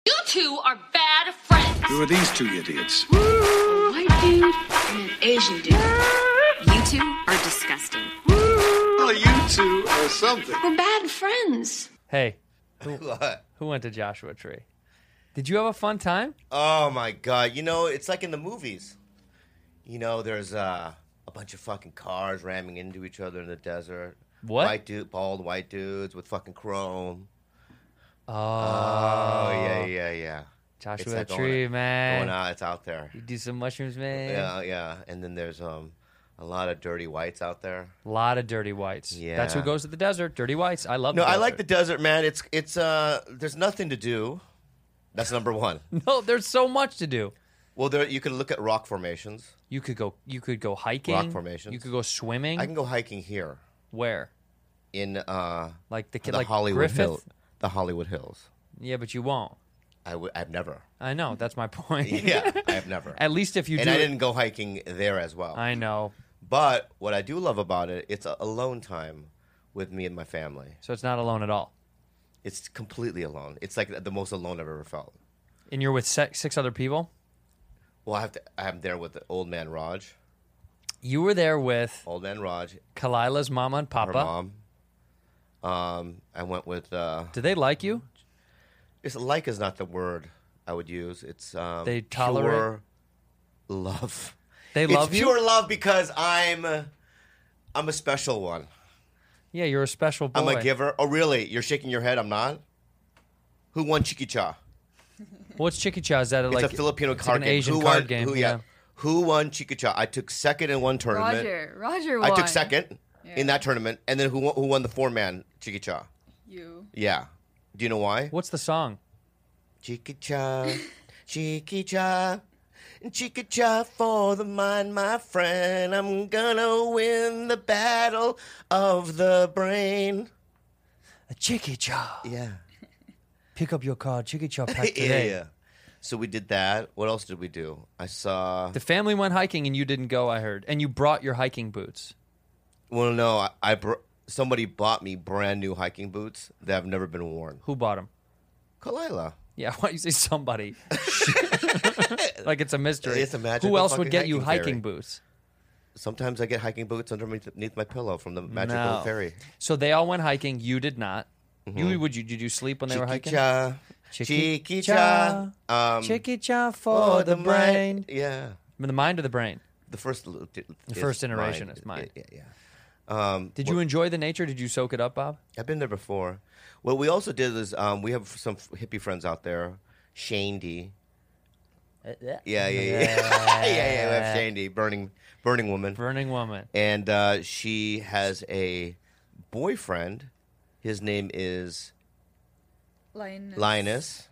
You two are bad friends. Who are these two idiots? A white dude and an Asian dude. You two are disgusting. Well, you two are something. We're bad friends. Hey, What? who went to Joshua Tree? Did you have a fun time? Oh my god! You know, it's like in the movies. You know, there's a bunch of fucking cars ramming into each other in the desert. What? Bald white dudes with fucking chrome. Oh, Yeah. Joshua It's like Tree, man. Going out, it's out there. You do some mushrooms, man. Yeah. And then there's a lot of dirty whites out there. A lot of dirty whites. Yeah. That's who goes to the desert. Dirty whites. I love. No, the I desert. like the desert, man. It's there's nothing to do. That's number one. No, there's so much to do. Well, you could look at rock formations. You could go hiking. Rock formations. You could go swimming. I can go hiking here Where? in Like the the Hollywood Griffith? Hills. The Hollywood Hills. Yeah, but you won't. I've never. I know. That's my point. Yeah, I have never. At least if you And do. I it- didn't go hiking there as well. I know. But what I do love about it, it's alone time with me and my family. So it's not alone at all. It's completely alone. It's like the most alone I've ever felt. And you're with six other people. Well, I'm there with the old man Raj. You were there with Old man Raj, Kalila's mama and her papa. mom. I went with. Do they like you? It's like is not the word I would use. It's They tolerate- pure love. They It's love you. pure love because I'm a special one. Yeah, you're a special boy. I'm a giver. Oh, really? You're shaking your head. I'm not. Who won Chiquicha? What's Chiquicha? Is that It's like a Filipino it's card like an game. Asian Who card won, game? Who, Who won Chiquicha? I took second in one tournament. Roger won. I took second in that tournament, and then who won the 4-man Chiquicha? You. Yeah. Do you know why? What's the song? Chiquicha, Chiquicha, Chiquicha for the mind, my friend. I'm gonna win the battle of the brain. A Chiquicha. Yeah. Pick up your card. Chiquicha pack Yeah, today. yeah. So we did that. What else did we do? I saw. The family went hiking and you didn't go, I heard. And you brought your hiking boots. Well, no, somebody bought me brand new hiking boots that have never been worn. Who bought them? Kalila. Yeah, why do you say somebody? Like it's a mystery. It's a magical Who else would fucking get you hiking hiking fairy. boots? Sometimes I get hiking boots underneath my pillow from the magical No. fairy. So they all went hiking. You did not. Did you sleep when they were hiking? Chiquicha, Chiquicha, Chiquicha for the brain. Yeah. The mind or the brain? The first first iteration is mine. Yeah. Did you enjoy the nature? Did you soak it up, Bob? I've been there before. What we also did is we have some hippie friends out there. Shane D. Yeah. We have Shane D. Burning woman. Burning woman. And she has a boyfriend. His name is Linus.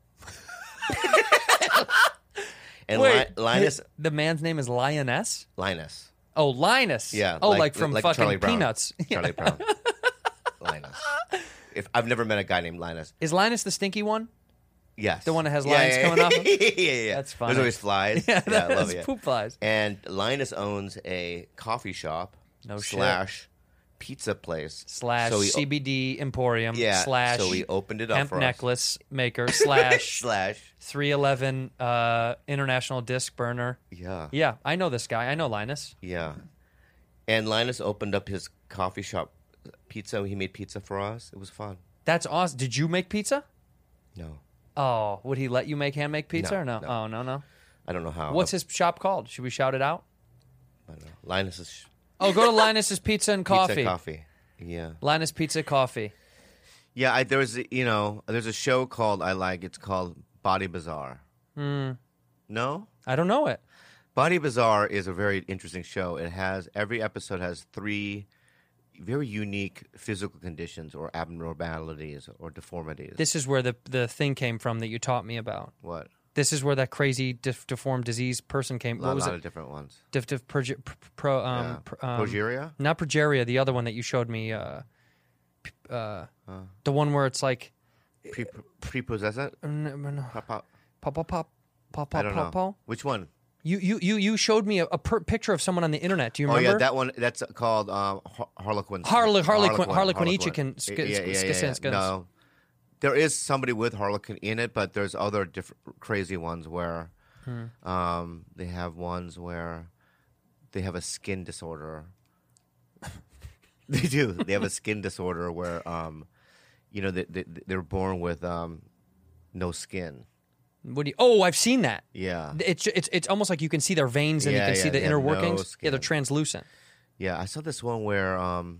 And Wait, Linus. the man's name is Lioness? Linus. Oh, Linus. Yeah. Oh, like from fucking Charlie Brown. Peanuts. Charlie Brown. Linus. I've never met a guy named Linus. Is Linus the stinky one? Yes. The one that has lines coming off him? Yeah. That's funny. There's always flies. Yeah, I love that's it. poop flies. And Linus owns a coffee shop No slash pizza place Slash So he- CBD Emporium. Yeah. Slash So we opened it up hemp for us. necklace maker. Slash Slash. 311 international disc burner. Yeah. Yeah, I know this guy. I know Linus. Yeah. And Linus opened up his coffee shop pizza. He made pizza for us. It was fun. That's awesome. Did you make pizza? No. Oh, would he let you make hand-make pizza No, or no? no. Oh, no. I don't know how. What's his shop called? Should we shout it out? I don't know. Linus's Oh, go to Linus's Pizza and Coffee. Pizza Coffee. Yeah. Linus Pizza Coffee. Yeah, there's a show called I like. It's called Body Bazaar. No? I don't know it. Body Bazaar is a very interesting show. Every episode has 3 very unique physical conditions or abnormalities or deformities. This is where the thing came from that you taught me about. What? This is where that crazy deformed disease person came. A What was lot it? of different ones. Progeria? Progeria? Not progeria. The other one that you showed me. The one where it's like Prepossessant? pop. I don't know. Which one? You showed me a picture of someone on the internet. Do you remember? Oh yeah, that one. That's called Harlequin. Harlequinichikin. No, There is somebody with Harlequin in it, but there's other different crazy ones where they have ones where they have a skin disorder. They do. They have a skin disorder where, they're born with no skin. What do you? Oh, I've seen that. Yeah. It's almost like you can see their veins and you can see the they inner have no workings. skin. Yeah, they're translucent. Yeah, I saw this one where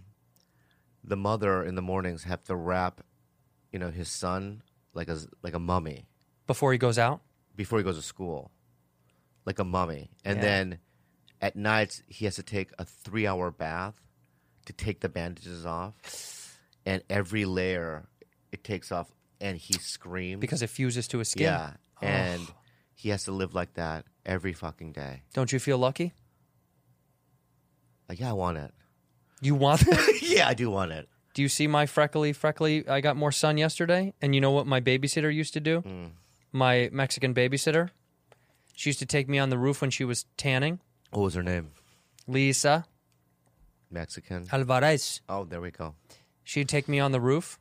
the mother in the mornings have to wrap, his son like a mummy Before he goes out. before he goes to school, like a mummy, and then at night he has to take a 3-hour bath to take the bandages off, and every layer it takes off, and he screams Because it fuses to his skin. yeah, and he has to live like that every fucking day. Don't you feel lucky? Like, yeah, I want it. You want that? Yeah, I do want it. Do you see my freckly? I got more sun yesterday. And you know what my babysitter used to do? My Mexican babysitter. She used to take me on the roof when she was tanning. What was her name? Lisa Mexican. Alvarez. Oh, there we go. She'd take me on the roof.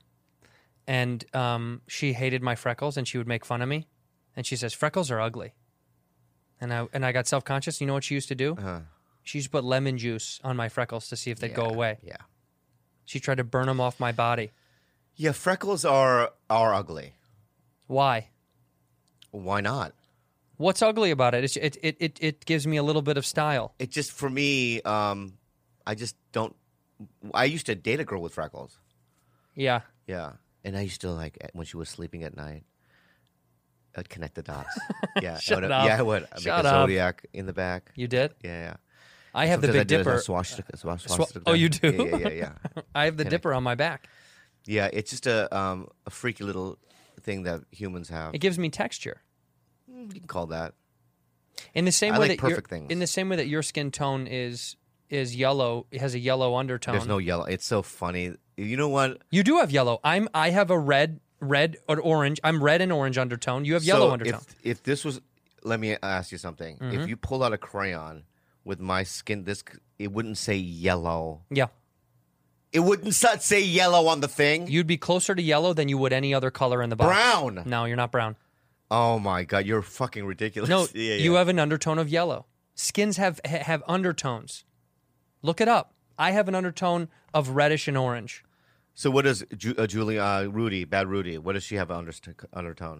And she hated my freckles and she would make fun of me. And she says, freckles are ugly. And I got self-conscious. You know what she used to do? She used to put lemon juice on my freckles to see if they'd go away. Yeah. She tried to burn them off my body. Yeah, freckles are ugly. Why? Why not? What's ugly about it? It gives me a little bit of style. It just, for me, I just don't. I used to date a girl with freckles. Yeah. Yeah. And I used to, when she was sleeping at night, I'd connect the dots. Yeah. Shut I would, up. Yeah, I would. I'd Shut make a up. zodiac in the back. You did? Yeah. I have the Sometimes Big I did a Dipper. swastika. Oh, you do? Yeah. I have the Dipper on my back. Yeah, it's just a freaky little thing that humans have. It gives me texture. You can call that. In the same I way like that perfect things. In the same way that your skin tone is yellow, it has a yellow undertone. There's no yellow. It's so funny. You know what? You do have yellow. I have a red or orange. I'm red and orange undertone. You have yellow undertone. If this was, let me ask you something. If you pulled out a crayon with my skin, it wouldn't say yellow. Yeah. It wouldn't say yellow on the thing. You'd be closer to yellow than you would any other color in the box. Brown. No, you're not brown. Oh my god, you're fucking ridiculous. No, Yeah. you have an undertone of yellow. Skins have undertones. Look it up. I have an undertone of reddish and orange. So what does Rudy, Bad Rudy? What does she have an undertone?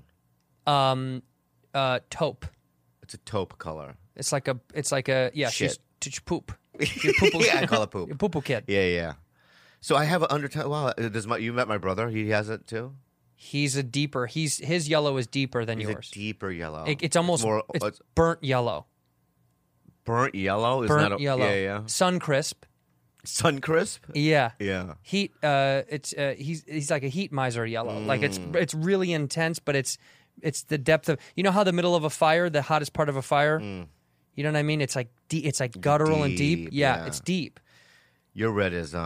Taupe. It's a taupe color. It's like a yeah. Shit. She's poop. You're poo-poo. Yeah, I call it poop. You're poo-poo kid. Yeah. So I have an undertone. Wow, you met my brother? He has it too. He's a deeper. His yellow is deeper than He's yours. a deeper yellow. It's almost it's burnt yellow. Burnt yellow is Burnt not yellow. Yeah. Sun crisp. Sun crisp. Yeah. Yeah. Heat. He's like a heat miser yellow. Like it's really intense, but it's the depth of. You know how the middle of a fire, the hottest part of a fire. You know what I mean? It's like it's like guttural and deep. Yeah, it's deep. Your red is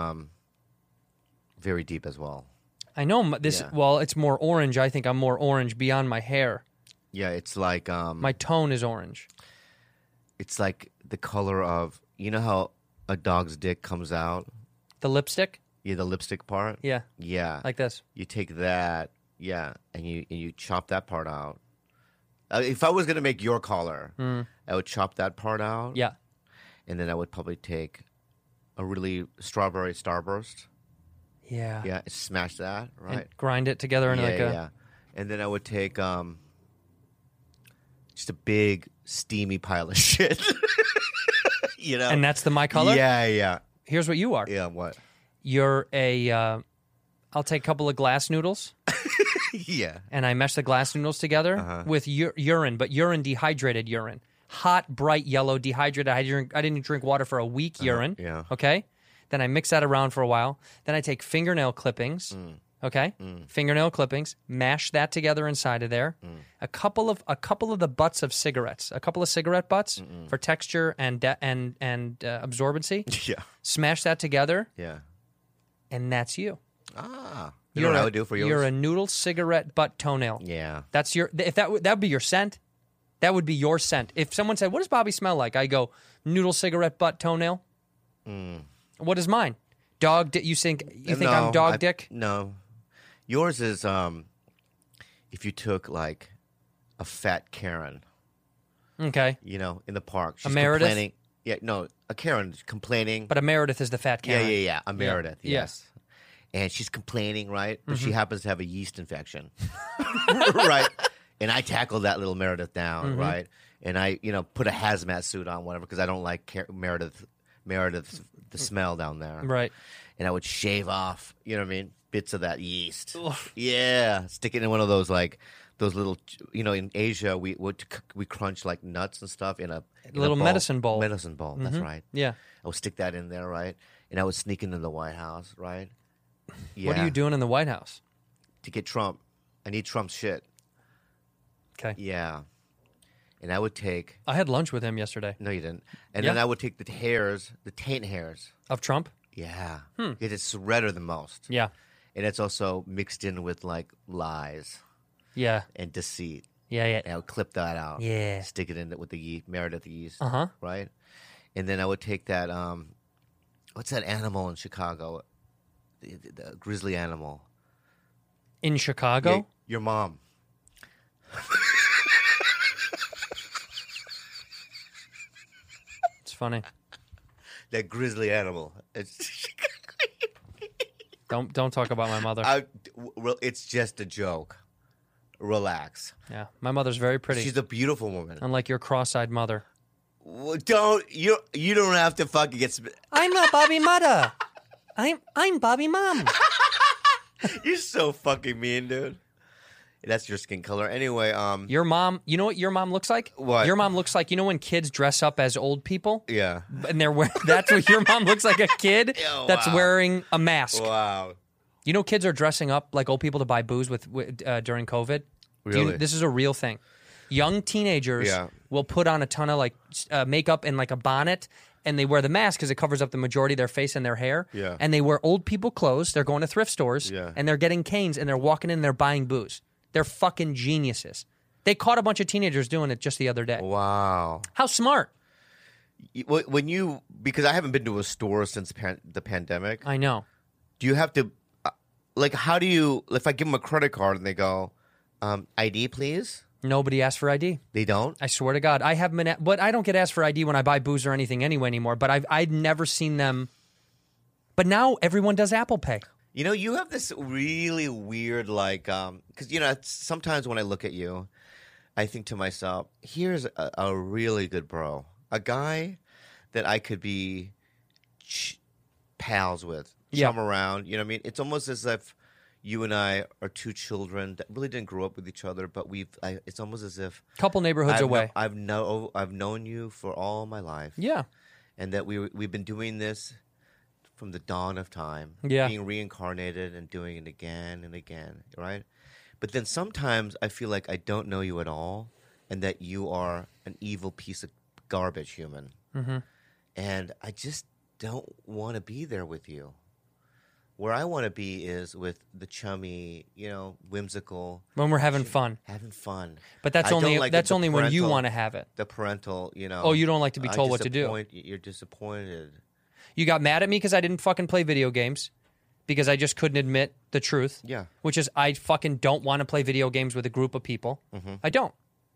very deep as well. I know this. Yeah. Well, it's more orange. I think I'm more orange beyond my hair. Yeah, it's like My tone is orange. it's like the color of, you know how a dog's dick comes out? The lipstick. Yeah, the lipstick part. Yeah, Yeah. like this. You take that, yeah, and you chop that part out. If I was gonna make your collar, I would chop that part out. Yeah. And then I would probably take a really strawberry starburst. Yeah. Yeah, smash that, right? And grind it together in Yeah. And then I would take just a big steamy pile of shit. You know? And that's my color. Yeah. Here's what you are. Yeah, what? You're a. I'll take a couple of glass noodles Yeah. and I mesh the glass noodles together with urine, but dehydrated urine, hot, bright yellow, dehydrated. I didn't drink water for a week. Urine. Yeah. Okay. Then I mix that around for a while. Then I take fingernail clippings. Okay. Fingernail clippings. Mash that together inside of there. A couple of the butts of cigarettes. A couple of cigarette butts for texture and absorbency. Yeah. Smash that together, Yeah. and that's you. Ah. You know what I would do for yours? You're a noodle cigarette butt toenail. Yeah. That's your. If that would be your scent. That would be your scent. If someone said, "What does Bobby smell like?" I go, "Noodle cigarette butt toenail." What is mine? Dog? You think I'm dog dick? No. Yours is if you took like a fat Karen, Okay. in the park, she's Meredith? complaining. Yeah, no, a Karen complaining. But a Meredith is the fat Karen. Yeah. A Meredith, Yeah. yes. And she's complaining, right? But Mm-hmm. she happens to have a yeast infection, right? And I tackled that little Meredith down, Mm-hmm. right? And I, put a hazmat suit on, whatever, because I don't like Meredith's the smell down there, Right. And I would shave off, bits of that yeast. Yeah, stick it in one of those those little, in Asia we crunch like nuts and stuff in a Little bowl. medicine bowl. Medicine bowl, that's right. Yeah. I would stick that in there, right? And I would sneak into the White House, right? Yeah. What are you doing in the White House? To get Trump. I need Trump's shit. Okay. Yeah. And I would take. I had lunch with him yesterday. No, you didn't. And Yeah. then I would take the taint hairs. Of Trump? Yeah. Because it's redder than most. Yeah. And it's also mixed in with like lies Yeah. and deceit. Yeah. And I would clip that out. Yeah. Stick it in with the yeast, Meredith yeast. Uh-huh. Right? And then I would take that, what's that animal in Chicago? The grizzly animal. In Chicago? Yeah, your mom. It's funny. That grizzly animal. It's Don't talk about my mother. it's just a joke. Relax. Yeah. My mother's very pretty. She's a beautiful woman. Unlike your cross-eyed mother. Well, you don't have to fucking get. I'm not Bobby Mother. I'm Bobby Mom. You're so fucking mean, dude. That's your skin color. Anyway, Your mom, you know what your mom looks like? What? Your mom looks like, when kids dress up as old people? yeah. And they're wearing, that's what your mom looks like, a kid Ew, that's wow. wearing a mask. Wow. Kids are dressing up like old people to buy booze with during COVID. Really? This is a real thing. Young teenagers Yeah. will put on a ton of like makeup and like a bonnet, and they wear the mask because it covers up the majority of their face and their hair. Yeah. And they wear old people clothes. They're going to thrift stores. Yeah. And they're getting canes and they're walking in and they're buying booze. They're fucking geniuses. They caught a bunch of teenagers doing it just the other day. Wow. How smart. Because I haven't been to a store since the pandemic. I know. Do you have to, how do you? If I give them a credit card and they go, ID, please. Nobody asked for ID. They don't. I swear to God, I haven't been. But I don't get asked for ID when I buy booze or anything anyway anymore. But I've never seen them. But now everyone does Apple Pay. You have this really weird, because, sometimes when I look at you, I think to myself, here's a really good bro. A guy that I could be pals with, chum around. You know what I mean? It's almost as if you and I are two children that really didn't grow up with each other, but it's almost as if Couple neighborhoods away. I've known you for all my life. Yeah. And that we've been doing this from the dawn of time. Yeah. Being reincarnated and doing it again and again, right? But then sometimes I feel like I don't know you at all and that you are an evil piece of garbage human. Mm-hmm. And I just don't want to be there with you. Where I want to be is with the chummy, whimsical. When we're having fun. Having fun. But that's I don't only like that's the only when you parental- want to have it. The parental, Oh, you don't like to be told what to do. You're disappointed. You got mad at me because I didn't fucking play video games because I just couldn't admit the truth. Yeah. Which is I fucking don't want to play video games with a group of people. Mm-hmm. I don't.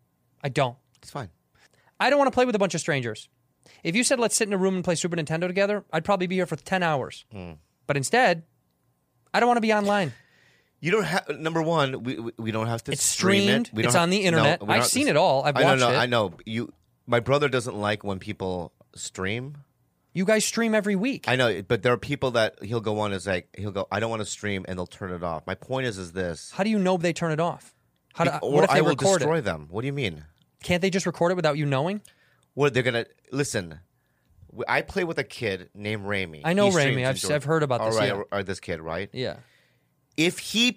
It's fine. I don't want to play with a bunch of strangers. If you said let's sit in a room and play Super Nintendo together, I'd probably be here for 10 hours. But instead, I don't want to be online. You don't have. Number one, we don't have to. It's stream streamed. it. We It's don't on the internet. No, we don't I've have to- seen it all. I've watched it. I know. My brother doesn't like when people stream. You guys stream every week. I know, but there are people that he'll go on as he'll go. I don't want to stream, and they'll turn it off. My point is this. How do you know they turn it off? What Or if they I will record destroy it? them. What do you mean? Can't they just record it without you knowing? What they're gonna listen? I play with a kid named Ramey. I know He streams Ramey. in Georgia. I've heard about this, All right, yeah. or this kid, right? Yeah. If he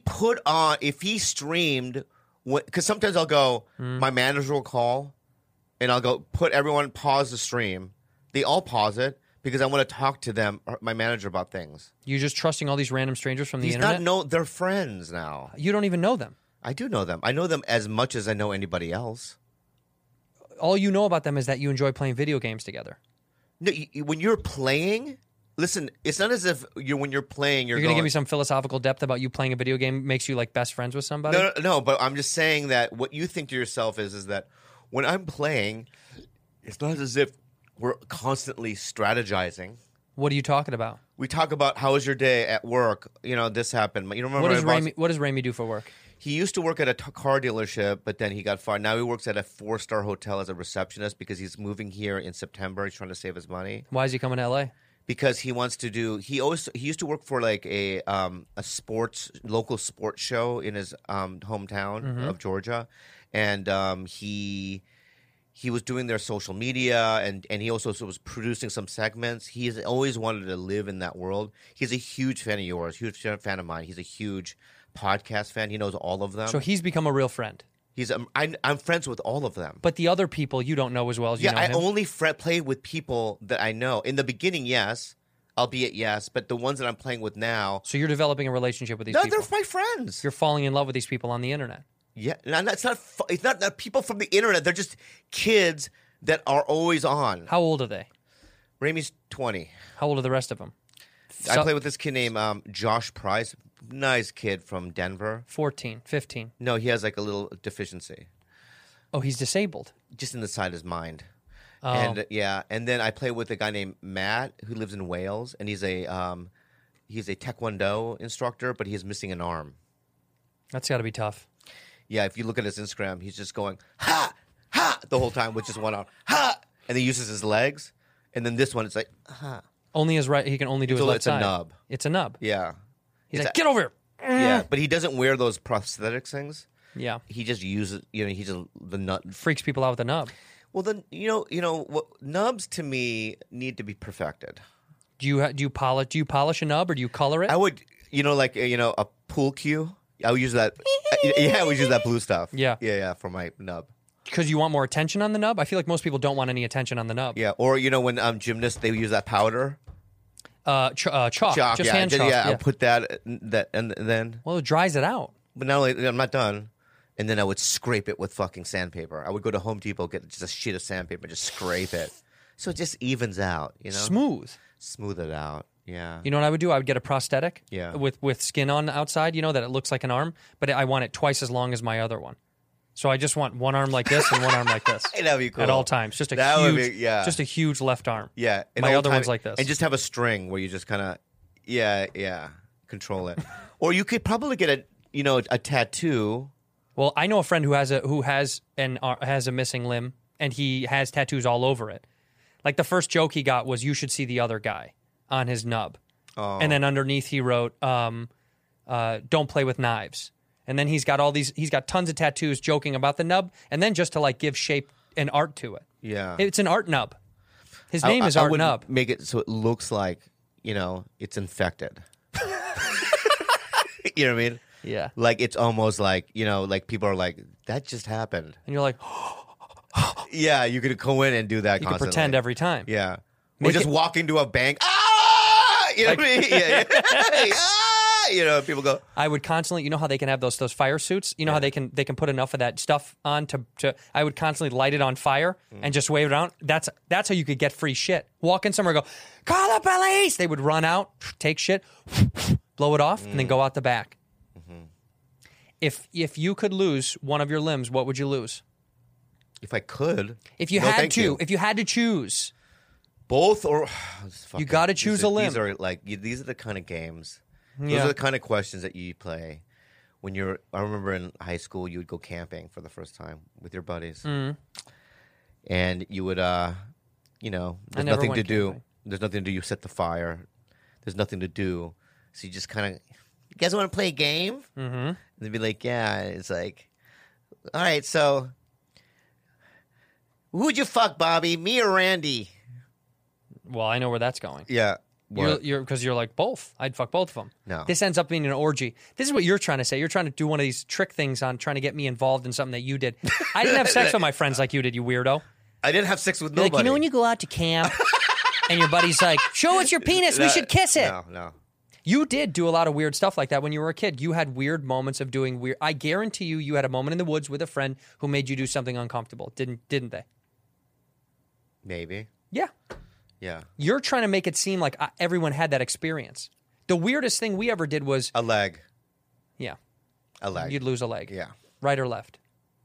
streamed, because sometimes I'll go, my manager will call, and I'll go, pause the stream. They all pause it because I want to talk to them, my manager, about things. You're just trusting all these random strangers from the internet? They're friends now. You don't even know them. I do know them. I know them as much as I know anybody else. All you know about them is that you enjoy playing video games together. No, when you're playing, Listen, it's not as if when you're playing, You're going to give me some philosophical depth about you playing a video game makes you like best friends with somebody? No, but I'm just saying that what you think to yourself is that when I'm playing, it's not as if we're constantly strategizing. What are you talking about? We talk about how was your day at work? This happened. You remember What does Ramey do for work? He used to work at a car dealership, but then he got fired. Now he works at a 4-star hotel as a receptionist because he's moving here in September. He's trying to save his money. Why is he coming to L.A.? Because he wants to do. He used to work for like a local sports show in his hometown of Georgia, and he was doing their social media, and he also was producing some segments. He's always wanted to live in that world. He's a huge fan of yours, huge fan of mine. He's a huge podcast fan. He knows all of them. So he's become a real friend. I'm friends with all of them. But the other people you don't know as well as you know him. I only play with people that I know. In the beginning, yes, albeit yes, but the ones that I'm playing with now. So you're developing a relationship with these people. No, they're my friends. You're falling in love with these people on the internet. Yeah, and it's not people from the internet. They're just kids that are always on. How old are they? Ramey's 20. How old are the rest of them? I play with this kid named Josh Price. Nice kid from Denver. 14, 15. No, he has like a little deficiency. Oh, he's disabled. Just in the side of his mind. Oh. And then I play with a guy named Matt who lives in Wales, and he's a Taekwondo instructor, but he's missing an arm. That's got to be tough. Yeah, if you look at his Instagram, he's just going ha ha the whole time with just one arm, ha, and he uses his legs, and then this one it's like ha. Only his right. He can only do his left side. It's a nub. It's a nub. Yeah. He's like, get over here. Yeah, but he doesn't wear those prosthetics things. Yeah. He just uses, he just the nut freaks people out with the nub. Well, then what nubs to me need to be perfected. Do you polish a nub or do you color it? I would, a pool cue. I would use that. I would use that blue stuff. Yeah, for my nub. Because you want more attention on the nub. I feel like most people don't want any attention on the nub. Yeah, or when gymnasts they use that powder. Chalk. Just hand chalk. Yeah, I'll put that and then. Well, it dries it out. But not only I'm not done, and then I would scrape it with fucking sandpaper. I would go to Home Depot, get just a sheet of sandpaper, just scrape it, so it just evens out. Smooth it out. Yeah. You know what I would do? I would get a prosthetic. Yeah. With skin on the outside. That it looks like an arm, but I want it twice as long as my other one. So I just want one arm like this and one arm like this. That'd be cool. At all times. Just a huge left arm. Yeah. My other one's like this. And just have a string where you just kind of, control it. Or you could probably get a tattoo. Well, I know a friend who has a missing limb, and he has tattoos all over it. Like the first joke he got was, "You should see the other guy," on his nub. Oh. And then underneath he wrote, "Don't play with knives." And then he's got tons of tattoos joking about the nub, and then just to give shape and art to it. Yeah. It's an art nub. His name is Art Nub. Make it so it looks like, it's infected. You know what I mean? Yeah. Like it's almost like, like people are like, that just happened. And you're like, yeah, you could go in and do that you constantly. You could pretend every time. Yeah. Or just walk into a bank. Ah! You know what I mean? Yeah. People go. I would constantly, how they can have those fire suits. How they can put enough of that stuff on to. I would constantly light it on fire and just wave it around. That's how you could get free shit. Walk in somewhere, and go, call the police. They would run out, take shit, blow it off, and then go out the back. Mm-hmm. If you could lose one of your limbs, what would you lose? If I could, if you had to choose, both or you got to choose a limb. These are the kind of games. Those are the kind of questions that you play when you're. I remember in high school, you would go camping for the first time with your buddies, and you would, there's nothing to do. Camping. There's nothing to do. You set the fire. There's nothing to do, so you just kind of. You guys want to play a game? Mm-hmm. And they'd be like, yeah. It's like, all right, so who'd you fuck, Bobby? Me or Randy? Well, I know where that's going. Yeah. Because you're like, both. I'd fuck both of them. No. This ends up being an orgy. This is what you're trying to say. You're trying to do one of these trick things on trying to get me involved in something that you did. I didn't have sex with my friends like you did, you weirdo. I didn't have sex with nobody. Like, when you go out to camp and your buddy's like, show us your penis, we should kiss it. No. You did do a lot of weird stuff like that when you were a kid. You had weird moments of doing weird. I guarantee you had a moment in the woods with a friend who made you do something uncomfortable. Didn't they? Maybe. Yeah. Yeah. You're trying to make it seem like everyone had that experience. The weirdest thing we ever did was, A leg. yeah, A leg. you'd lose a leg. Yeah. Right or left?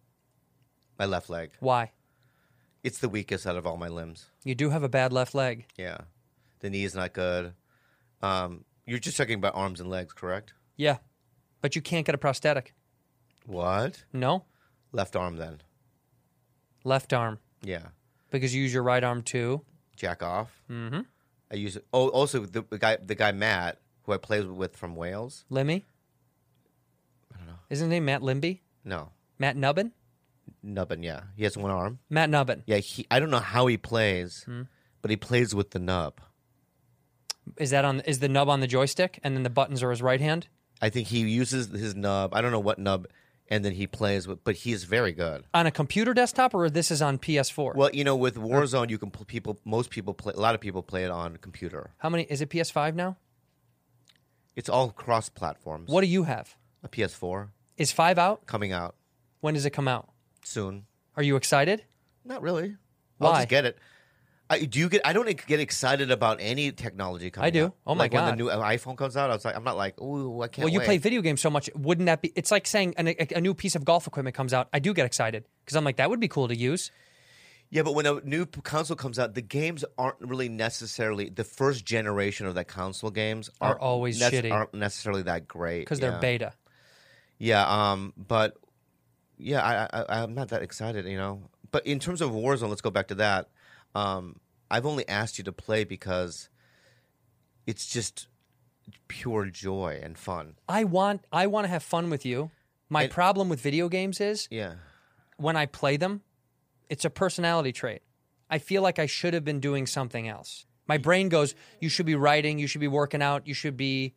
My left leg. Why? It's the weakest out of all my limbs. You do have a bad left leg. Yeah. The knee is not good. You're just talking about arms and legs, correct? Yeah, but you can't get a prosthetic. What? No? Left arm then. Left arm. Yeah. Because you use your right arm too. Jack off. Mm-hmm. I use it. Oh, also the guy Matt, who I played with from Wales. Limmy? I don't know. Isn't his name Matt Limby? No. Matt Nubbin? Nubbin, yeah. He has one arm. Matt Nubbin. Yeah, I don't know how he plays, but he plays with the nub. Is the nub on the joystick and then the buttons are his right hand? I think he uses his nub. I don't know what nub, and then he plays with. But he is very good on a computer desktop, or this is on PS4. Well, with Warzone, you can most people play. A lot of people play it on computer. How many? Is it PS5 now? It's all cross platforms. What do you have? A PS4. Is 5 out? Coming out When does it come out? soon. Are you excited? Not really. Why? I'll just get it. I don't get excited about any technology coming out. I do. Oh my God. When the new iPhone comes out, I'm not like, ooh, I can't Well, you wait. play video games so much. Wouldn't that be? It's like saying a new piece of golf equipment comes out. I do get excited because I'm like, that would be cool to use. Yeah, but when a new console comes out, the games aren't really necessarily the first generation of that console games Are always shitty. Aren't necessarily that great Because they're beta. Yeah, but yeah, I'm not that excited, But in terms of Warzone, let's go back to that. I've only asked you to play because it's just pure joy and fun. I want to have fun with you. My problem with video games is when I play them, it's a personality trait. I feel like I should have been doing something else. My brain goes, you should be writing, you should be working out, you should be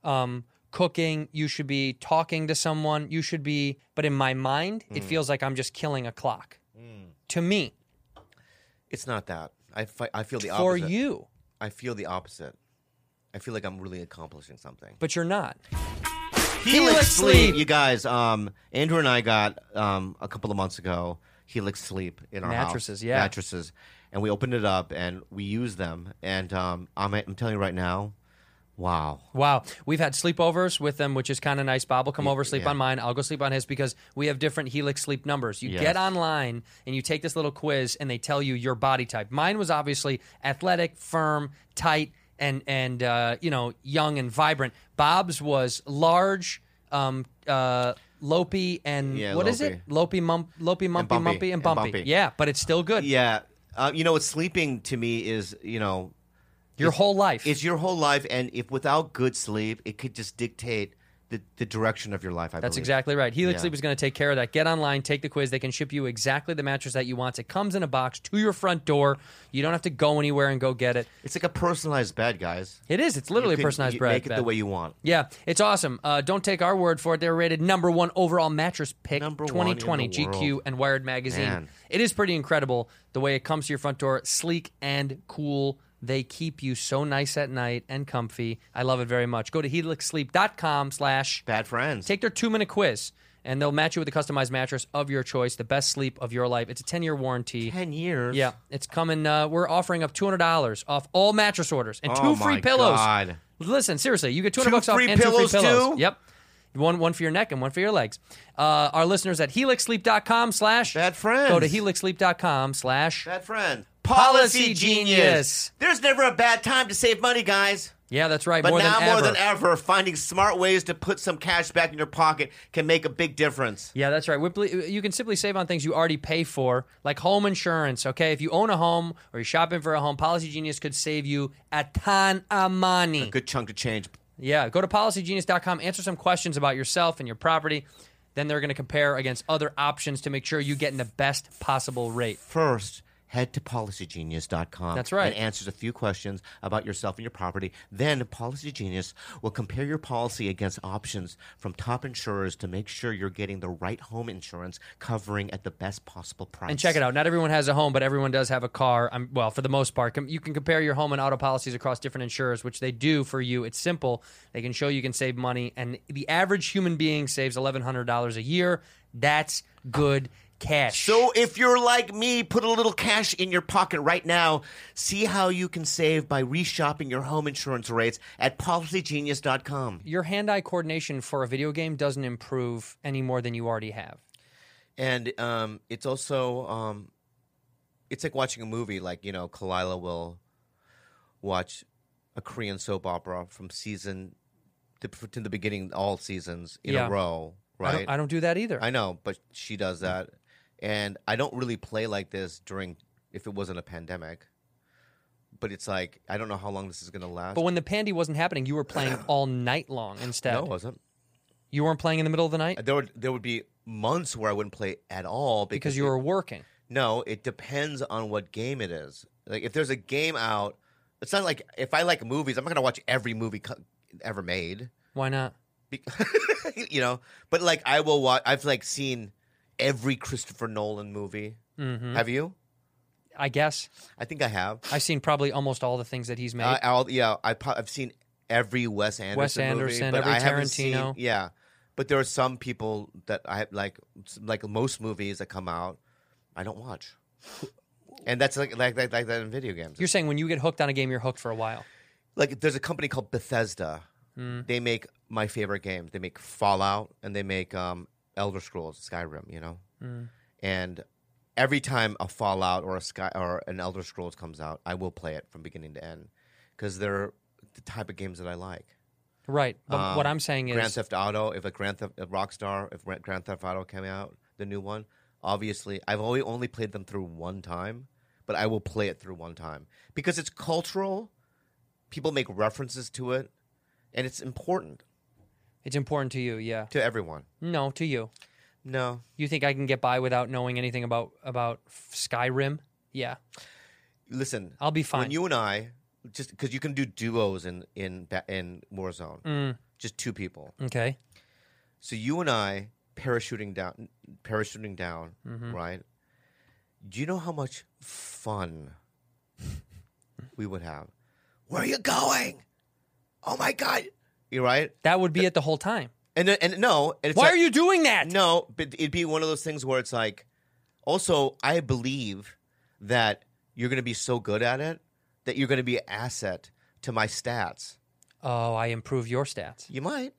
cooking, you should be talking to someone, you should be... But in my mind, it feels like I'm just killing a clock. To me. It's not that. I feel the opposite. For you. I feel the opposite. I feel like I'm really accomplishing something. But you're not. Helix Sleep. You guys, Andrew and I got, a couple of months ago, Helix Sleep in our Mattresses, house. yeah. Mattresses. And we opened it up, and we used them. And I'm telling you right now, wow. We've had sleepovers with them, which is kind of nice. Bob will come over, sleep on mine. I'll go sleep on his because we have different Helix Sleep numbers. You get online and you take this little quiz and they tell you your body type. Mine was obviously athletic, firm, tight, and young and vibrant. Bob's was large, lopey, and what is it? Lopey, mumpy, and bumpy. Yeah, but it's still good. Yeah. What sleeping to me is, your whole life. It's your whole life, and if without good sleep, it could just dictate the direction of your life, I That's believe. exactly right. Helix Sleep is going to take care of that. Get online, take the quiz. They can ship you exactly the mattress that you want. It comes in a box to your front door. You don't have to go anywhere and go get it. It's like a personalized bed, guys. It is. It's literally a personalized bed. Make it the way you want. Yeah, it's awesome. Don't take our word for it. They were rated #1 overall mattress pick, #1 2020, in the GQ world. and Wired Magazine. Man. It is pretty incredible the way it comes to your front door, sleek and cool. They keep you so nice at night and comfy. I love it very much. Go to helixsleep.com/ Bad friends. Take their 2-minute quiz, and they'll match you with a customized mattress of your choice, the best sleep of your life. It's a 10-year warranty. 10 years? Yeah, it's coming. We're offering up $200 off all mattress orders and 2 Oh, free my pillows. God. Listen, seriously, you get $200 2 off free and 2 free pillows, pillows. too? Yep. One for your neck and one for your legs. Our listeners at helixsleep.com/ Bad friends. Go to helixsleep.com/ Bad friend. Policy Genius. There's never a bad time to save money, guys. Yeah, that's right. But more than ever, finding smart ways to put some cash back in your pocket can make a big difference. Yeah, that's right. You can simply save on things you already pay for, like home insurance, okay? If you own a home or you're shopping for a home, Policy Genius could save you a ton of money. A good chunk of change. Yeah, go to policygenius.com, answer some questions about yourself and your property. Then they're going to compare against other options to make sure you get in the best possible rate. First, head to policygenius.com. That's right. And answers a few questions about yourself and your property. Then Policy Genius will compare your policy against options from top insurers to make sure you're getting the right home insurance covering at the best possible price. And check it out. Not everyone has a home, but everyone does have a car. Well, for the most part. You can compare your home and auto policies across different insurers, which they do for you. It's simple. They can show you can save money. And the average human being saves $1,100 a year. That's good cash. So if you're like me, put a little cash in your pocket right now. See how you can save by reshopping your home insurance rates at PolicyGenius.com. Your hand-eye coordination for a video game doesn't improve any more than you already have. And it's also it's like watching a movie. Like, you know, Kalila will watch a Korean soap opera from season to the beginning, all seasons in a row, right? I don't do that either. I know, but she does that. And I don't really play like this if it wasn't a pandemic. But it's like, I don't know how long this is going to last. But when the pandy wasn't happening, you were playing all night long instead. No, it wasn't. You weren't playing in the middle of the night? There would be months where I wouldn't play at all. Because you were working. No, it depends on what game it is. Like, if there's a game out, it's not like, if I like movies, I'm not going to watch every movie ever made. Why not? You know, but like I will watch. I've like seen every Christopher Nolan movie. Mm-hmm. Have you? I guess. I think I have. I've seen probably almost all the things that he's made. I've seen every Wes Anderson movie, but every I haven't Tarantino. seen. But there are some people that I like most movies that come out, I don't watch, and that's like that in video games. You're saying when you get hooked on a game, you're hooked for a while. Like, there's a company called Bethesda. They make my favorite games. They make Fallout and they make Elder Scrolls, Skyrim. You know, and every time a Fallout or an Elder Scrolls comes out, I will play it from beginning to end because they're the type of games that I like. Right. But what I'm saying is Grand Theft Auto. If Rockstar, if Grand Theft Auto came out, the new one, obviously I've only played them through one time, but I will play it through one time because it's cultural. People make references to it. And it's important. It's important to you, yeah. To everyone. No, to you. No. You think I can get by without knowing anything about Skyrim? Yeah. Listen. I'll be fine. When you and I, just because you can do duos in Warzone. Just two people. Okay. So you and I parachuting down, right? Do you know how much fun we would have? Where are you going? Oh my God! You're right. That would be it the whole time. And no. And it's Why like, are you doing that? No, but it'd be one of those things where it's like. Also, I believe that you're going to be so good at it that you're going to be an asset to my stats. Oh, I improve your stats. You might.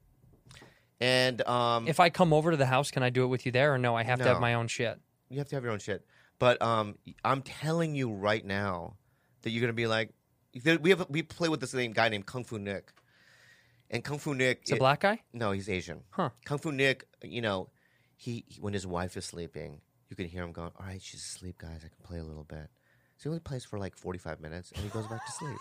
And if I come over to the house, can I do it with you there, or no? I have to have No. my own shit. you have to have your own shit. But I'm telling you right now that you're going to be like. We play with this guy named Kung Fu Nick, and Kung Fu Nick. It's a black guy? No, he's Asian. Huh. Kung Fu Nick, you know, he when his wife is sleeping, you can hear him going, "All right, she's asleep, guys. I can play a little bit." So he only plays for like 45 minutes, and he goes back to sleep.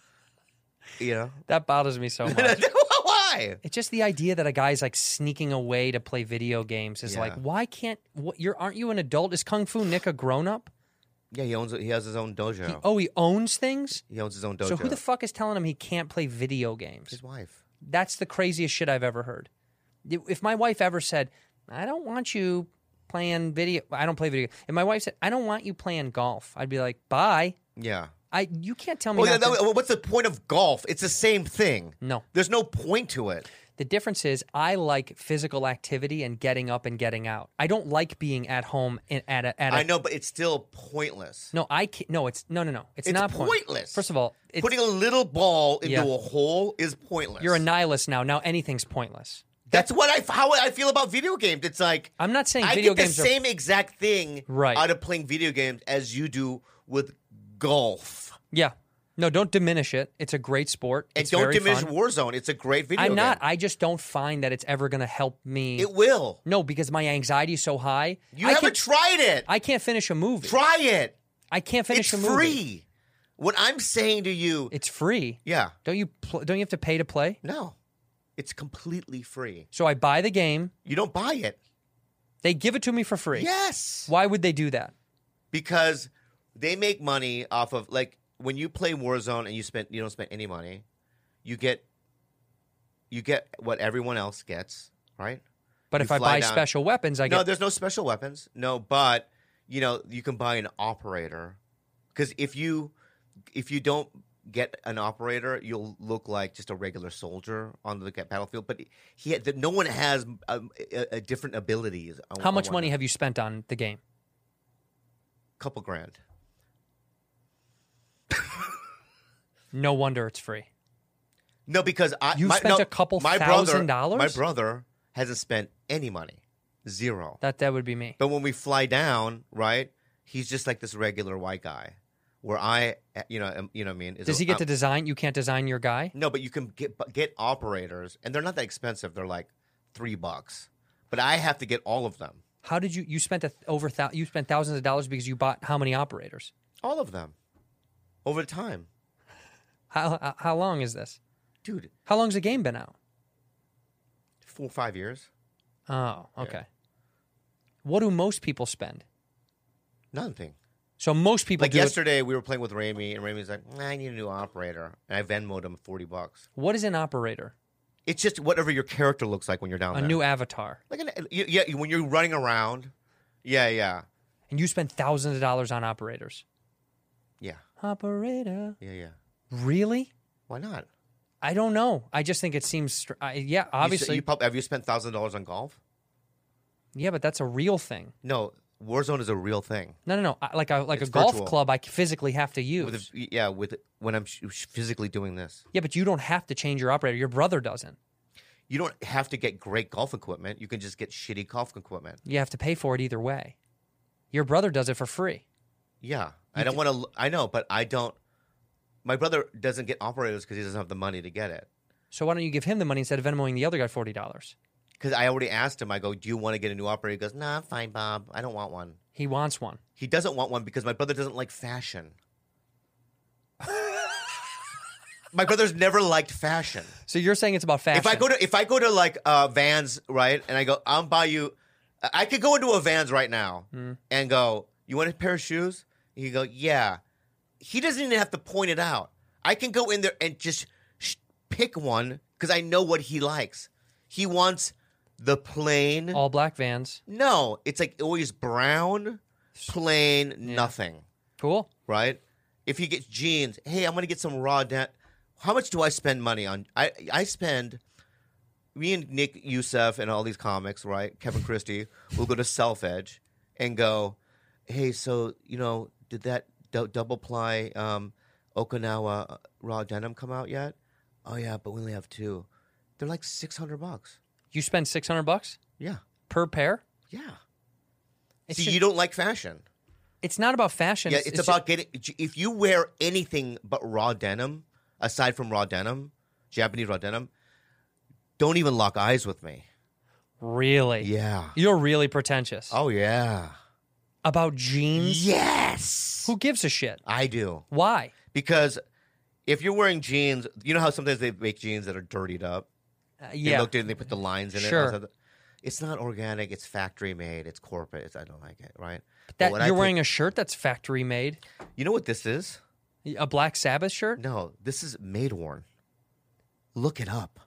You know, That bothers me so much. Why? It's just the idea that a guy's like sneaking away to play video games is like, why can't aren't you an adult? Is Kung Fu Nick a grown up? Yeah, he has his own dojo. He owns things? He owns his own dojo. So who the fuck is telling him he can't play video games? His wife. That's the craziest shit I've ever heard. If my wife ever said, I don't want you playing video, I don't play video. If my wife said, I don't want you playing golf, I'd be like, bye. Yeah. You can't tell me. What's the point of golf? It's the same thing. No. There's no point to it. The difference is I like physical activity and getting up and getting out. I don't like being at home I know, but it's still pointless. No, I can't. No, it's no. It's not pointless. First of all, Putting a little ball into a hole is pointless. You're a nihilist now. Now anything's pointless. That's how I feel about video games. It's like I'm not saying video games I get the same exact thing out of playing video games as you do with golf. Yeah. No, don't diminish it. It's a great sport. And don't diminish Warzone. It's a great video game. I'm not. I just don't find that it's ever going to help me. It will. No, because my anxiety is so high. You haven't tried it. I can't finish a movie. Try it. I can't finish a movie. It's free. What I'm saying to you. It's free. Yeah. Don't you have to pay to play? No. It's completely free. So I buy the game. You don't buy it. They give it to me for free. Yes. Why would they do that? Because they make money off of, like, when you play Warzone and you don't spend any money, you get what everyone else gets, right? But if I buy special weapons, I get... No, there's no special weapons. No, but, you know, you can buy an operator. Because if you don't get an operator, you'll look like just a regular soldier on the battlefield. But no one has a different abilities. How much money have you spent on the game? Couple grand. No wonder it's free. No, because You spent a couple $1,000? My brother hasn't spent any money, zero. That would be me. But when we fly down, right, he's just like this regular white guy. Where you know what I mean? Does he get to design? You can't design your guy? No, but you can get operators, and they're not that expensive. They're like $3, but I have to get all of them. How did you spent you spent thousands of dollars because you bought how many operators? All of them, over time. How long is this, dude? How long's the game been out? 4 or 5 years. Oh, okay. Yeah. What do most people spend? Nothing. So most people like do yesterday, we were playing with Ramey, and Ramey's like, "I need a new operator," and I Venmo'd him $40. What is an operator? It's just whatever your character looks like when you're down there. A new avatar. Like when you're running around. Yeah. And you spend thousands of dollars on operators. Yeah. Operator. Yeah. Really? Why not? I don't know. I just think it seems. Obviously. Have you spent $1,000 on golf? Yeah, but that's a real thing. No, Warzone is a real thing. No. Like a It's golf virtual. club, I physically have to use. When I'm physically doing this. Yeah, but you don't have to change your operator. Your brother doesn't. You don't have to get great golf equipment. You can just get shitty golf equipment. You have to pay for it either way. Your brother does it for free. Yeah, I don't want to. I know, but I don't. My brother doesn't get operators because he doesn't have the money to get it. So why don't you give him the money instead of Venmoing the other guy $40? Because I already asked him. I go, "Do you want to get a new operator?" He goes, "Nah, fine, Bob. I don't want one." He wants one. He doesn't want one because my brother doesn't like fashion. My brother's never liked fashion. So you're saying it's about fashion? If I go to like Vans, right, and I go, "I'll buy you," I could go into a Vans right now and go, "You want a pair of shoes?" And you go, "Yeah." He doesn't even have to point it out. I can go in there and just pick one because I know what he likes. He wants the plain all black Vans. No, it's like always brown, plain, nothing. Cool, right? If he gets jeans, hey, I'm gonna get some raw. How much do I spend money on? I spend. Me and Nick Youssef and all these comics, right? Kevin Christie will go to Self Edge and go, hey, so did that double ply Okinawa raw denim come out yet? Oh yeah, but we only have 2. They're like $600. You spend $600? Yeah. Per pair? Yeah. You don't like fashion. It's not about fashion. Yeah, it's about getting. If you wear anything but raw denim, aside from raw denim, Japanese raw denim, don't even lock eyes with me. Really? Yeah. You're really pretentious. Oh yeah. About jeans? Yes. Who gives a shit? I do. Why? Because if you're wearing jeans, you know how sometimes they make jeans that are dirtied up. Yeah. They looked at it and they put the lines in Sure. it. It's not organic. It's factory made. It's corporate. I don't like it. Right. But you're wearing a shirt that's factory made. You know what this is? A Black Sabbath shirt? No, this is Made Worn. Look it up.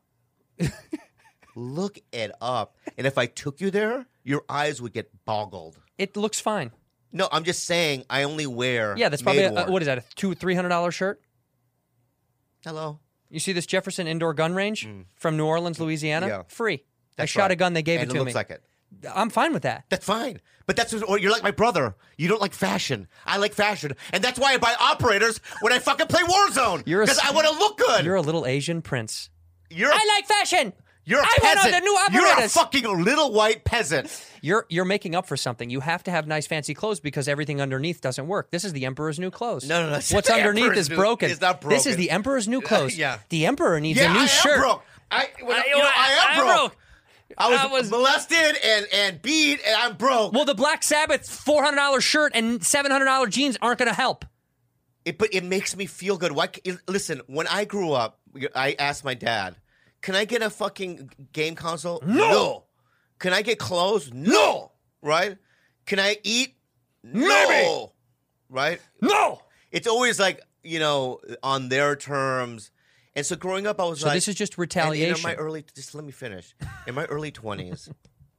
Look it up. And if I took you there, your eyes would get boggled. It looks fine. No, I'm just saying I only wear. Yeah, that's probably Made Worn. what is that? A $200-$300 shirt? Hello. You see this Jefferson Indoor Gun Range from New Orleans, Louisiana? Yeah. Free. That's I shot right. a gun. They gave and it to me. looks like it. I'm fine with that. That's fine. But you're like my brother. You don't like fashion. I like fashion. And that's why I buy operators when I fucking play Warzone. Because I want to look good. You're a little Asian prince. I like fashion. You're a I peasant. want all the new You're a operators. fucking little white peasant. You're making up for something. You have to have nice fancy clothes because everything underneath doesn't work. This is the Emperor's new clothes. No. What's The underneath Emperor's is new- broken. It's not broken. This is the Emperor's new clothes. Yeah. The Emperor needs Yeah, a new I shirt. am broke. I am broke. I was molested and beat, and I'm broke. Well, the Black Sabbath $400 shirt and $700 jeans aren't going to help. But it makes me feel good. Listen, when I grew up, I asked my dad, can I get a fucking game console? No. Can I get clothes? No. Right? Can I eat? No. Maybe. Right? No. It's always like, on their terms. And so growing up, I was like... So this is just retaliation. Just let me finish. In my early 20s,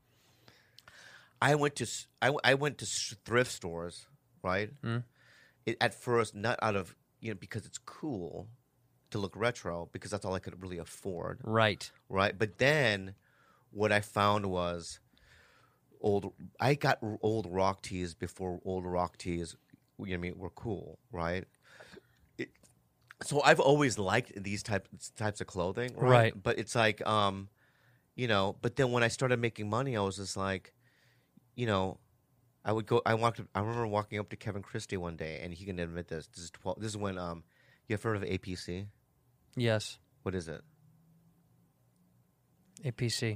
I went to thrift stores, right? At first, not out of because it's cool to look retro because that's all I could really afford. Right. Right. But then what I found was I got old rock tees before old rock tees, were cool. Right. So I've always liked these types of clothing. Right. But it's like, but then when I started making money, I was just like, I remember walking up to Kevin Christie one day, and he can admit this. This is when you have heard of APC? Yes. What is it? APC.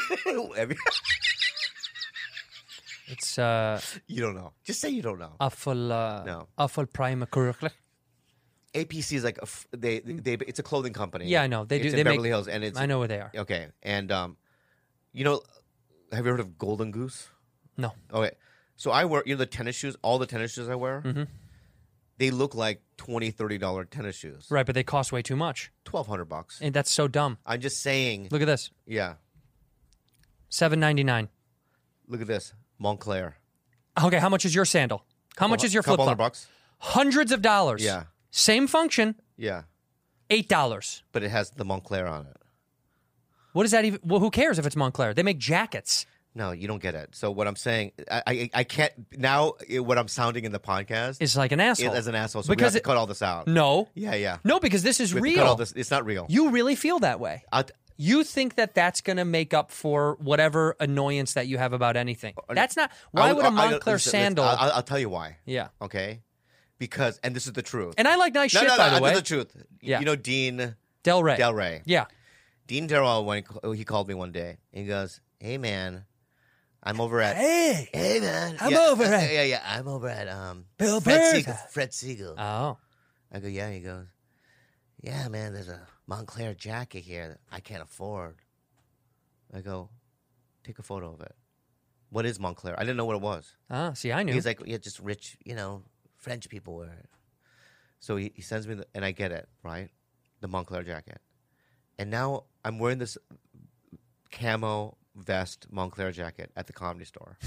It's You don't know. Just say you don't know. no. Full prime curriculum. APC is like it's a clothing company. Yeah, I know. They do. It's They in make. Beverly Hills, and it's I know where they are. Okay, and have you heard of Golden Goose? No. Okay, so I wear the tennis shoes. All the tennis shoes I wear, they look like $20-$30 tennis shoes. Right, but they cost way too much. $1,200. And that's so dumb. I'm just saying. Look at this. Yeah. $7.99. Look at this. Montclair. Okay, how much is your sandal? How much is your flip $200 flop? bucks. Hundreds of dollars. Yeah. Same function. Yeah. $8. But it has the Montclair on it. What does that even? Well, who cares if it's Montclair? They make jackets. No, you don't get it. So what I'm saying, I can't now. What I'm sounding in the podcast It's like an asshole. as an asshole. So Because we have to cut all this out. No. Yeah. No, because this is We have to cut all real. this. It's not real. You really feel that way. You think that that's going to make up for whatever annoyance that you have about anything. That's not. Why would a Montclair sandal? I'll tell you why. Yeah. Okay. Because, and this is the truth. And I like nice shit, no, by the way. This is the truth. Yeah. You know Dean Del Rey. Del Rey. Yeah. Dean Del Rey, when he called me one day, he goes, "Hey man, I'm over at Hey, man, I'm over at I'm over at Bill Fred Burr. Fred Siegel." Oh. I go, "Yeah." He goes, "Yeah, man, there's a Montclair jacket here that I can't afford." I go, "Take a photo of it." What is Montclair? I didn't know what it was. Ah, see, I knew. He's like, "Yeah, just rich, French people wear it." So he sends me, and I get it, right? The Montclair jacket. And now I'm wearing this camo vest Montclair jacket at the Comedy Store.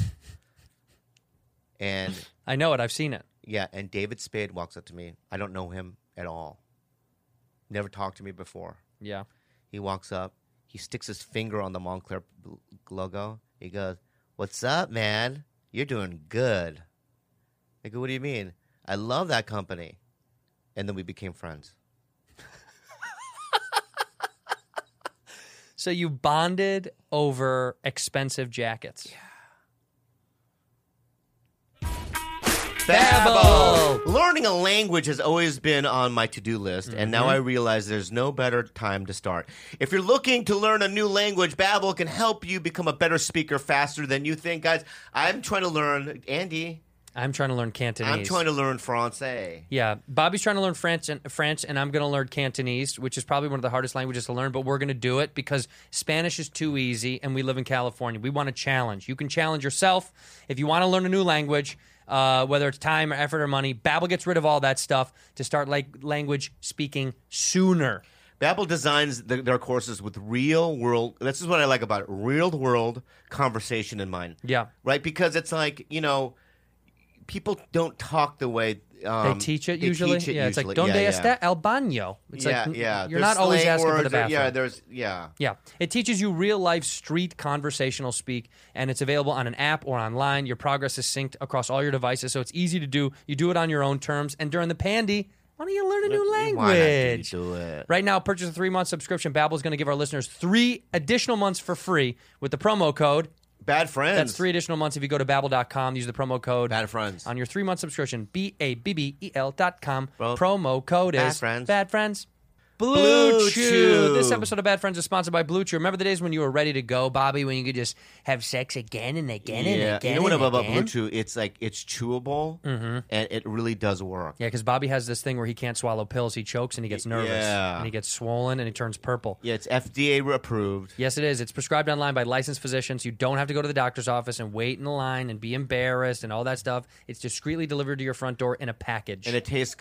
And I know it. I've seen it. yeah, and David Spade walks up to me. I don't know him at all. Never talked to me before. Yeah. He walks up. He sticks his finger on the Montclair logo. He goes, "What's up, man? You're doing good." I go, "What do you mean?" "I love that company." And then we became friends. So you bonded over expensive jackets. Yeah. Babbel! Learning a language has always been on my to-do list, and now I realize there's no better time to start. If you're looking to learn a new language, Babbel can help you become a better speaker faster than you think. Guys, I'm trying to learn, Andy, I'm trying to learn Cantonese. I'm trying to learn Francais. Yeah, Bobby's trying to learn French, and I'm going to learn Cantonese, which is probably one of the hardest languages to learn, but we're going to do it because Spanish is too easy, and we live in California. We want a challenge. You can challenge yourself. If you want to learn a new language, whether it's time or effort or money, Babbel gets rid of all that stuff to start language speaking sooner. Babbel designs their courses with real-world, this is what I like about it, real-world conversation in mind. Yeah. Right? Because it's like, people don't talk the way They teach it they usually? teach it Yeah, it's like, usually. ¿Dónde Yeah, está yeah. el baño? It's Yeah, like, yeah. you're There's not always slang asking for the words, bathroom. Yeah. Yeah, it teaches you real-life street conversational speak, and it's available on an app or online. Your progress is synced across all your devices, so it's easy to do. You do it on your own terms, and during the pandy, why don't you learn a new language? Why not do it? Right now, purchase a 3-month subscription. Babbel is going to give our listeners 3 additional months for free with the promo code. Bad friends. That's 3 additional months if you go to Babbel.com. Use the promo code. Bad friends. On your 3-month subscription. BABBEL.com. Bro, Promo code Bad is Friends. Bad Friends. Blue Blue Chew. Chew. This episode of Bad Friends is sponsored by Blue Chew. Remember the days when you were ready to go, Bobby, when you could just have sex again and again and again? You know what and about again? Blue Chew? It's like it's chewable, and it really does work. Yeah, because Bobby has this thing where he can't swallow pills. He chokes and he gets nervous. Yeah. And he gets swollen and he turns purple. Yeah, it's FDA approved. Yes, it is. It's prescribed online by licensed physicians. You don't have to go to the doctor's office and wait in the line and be embarrassed and all that stuff. It's discreetly delivered to your front door in a package. And it tastes good.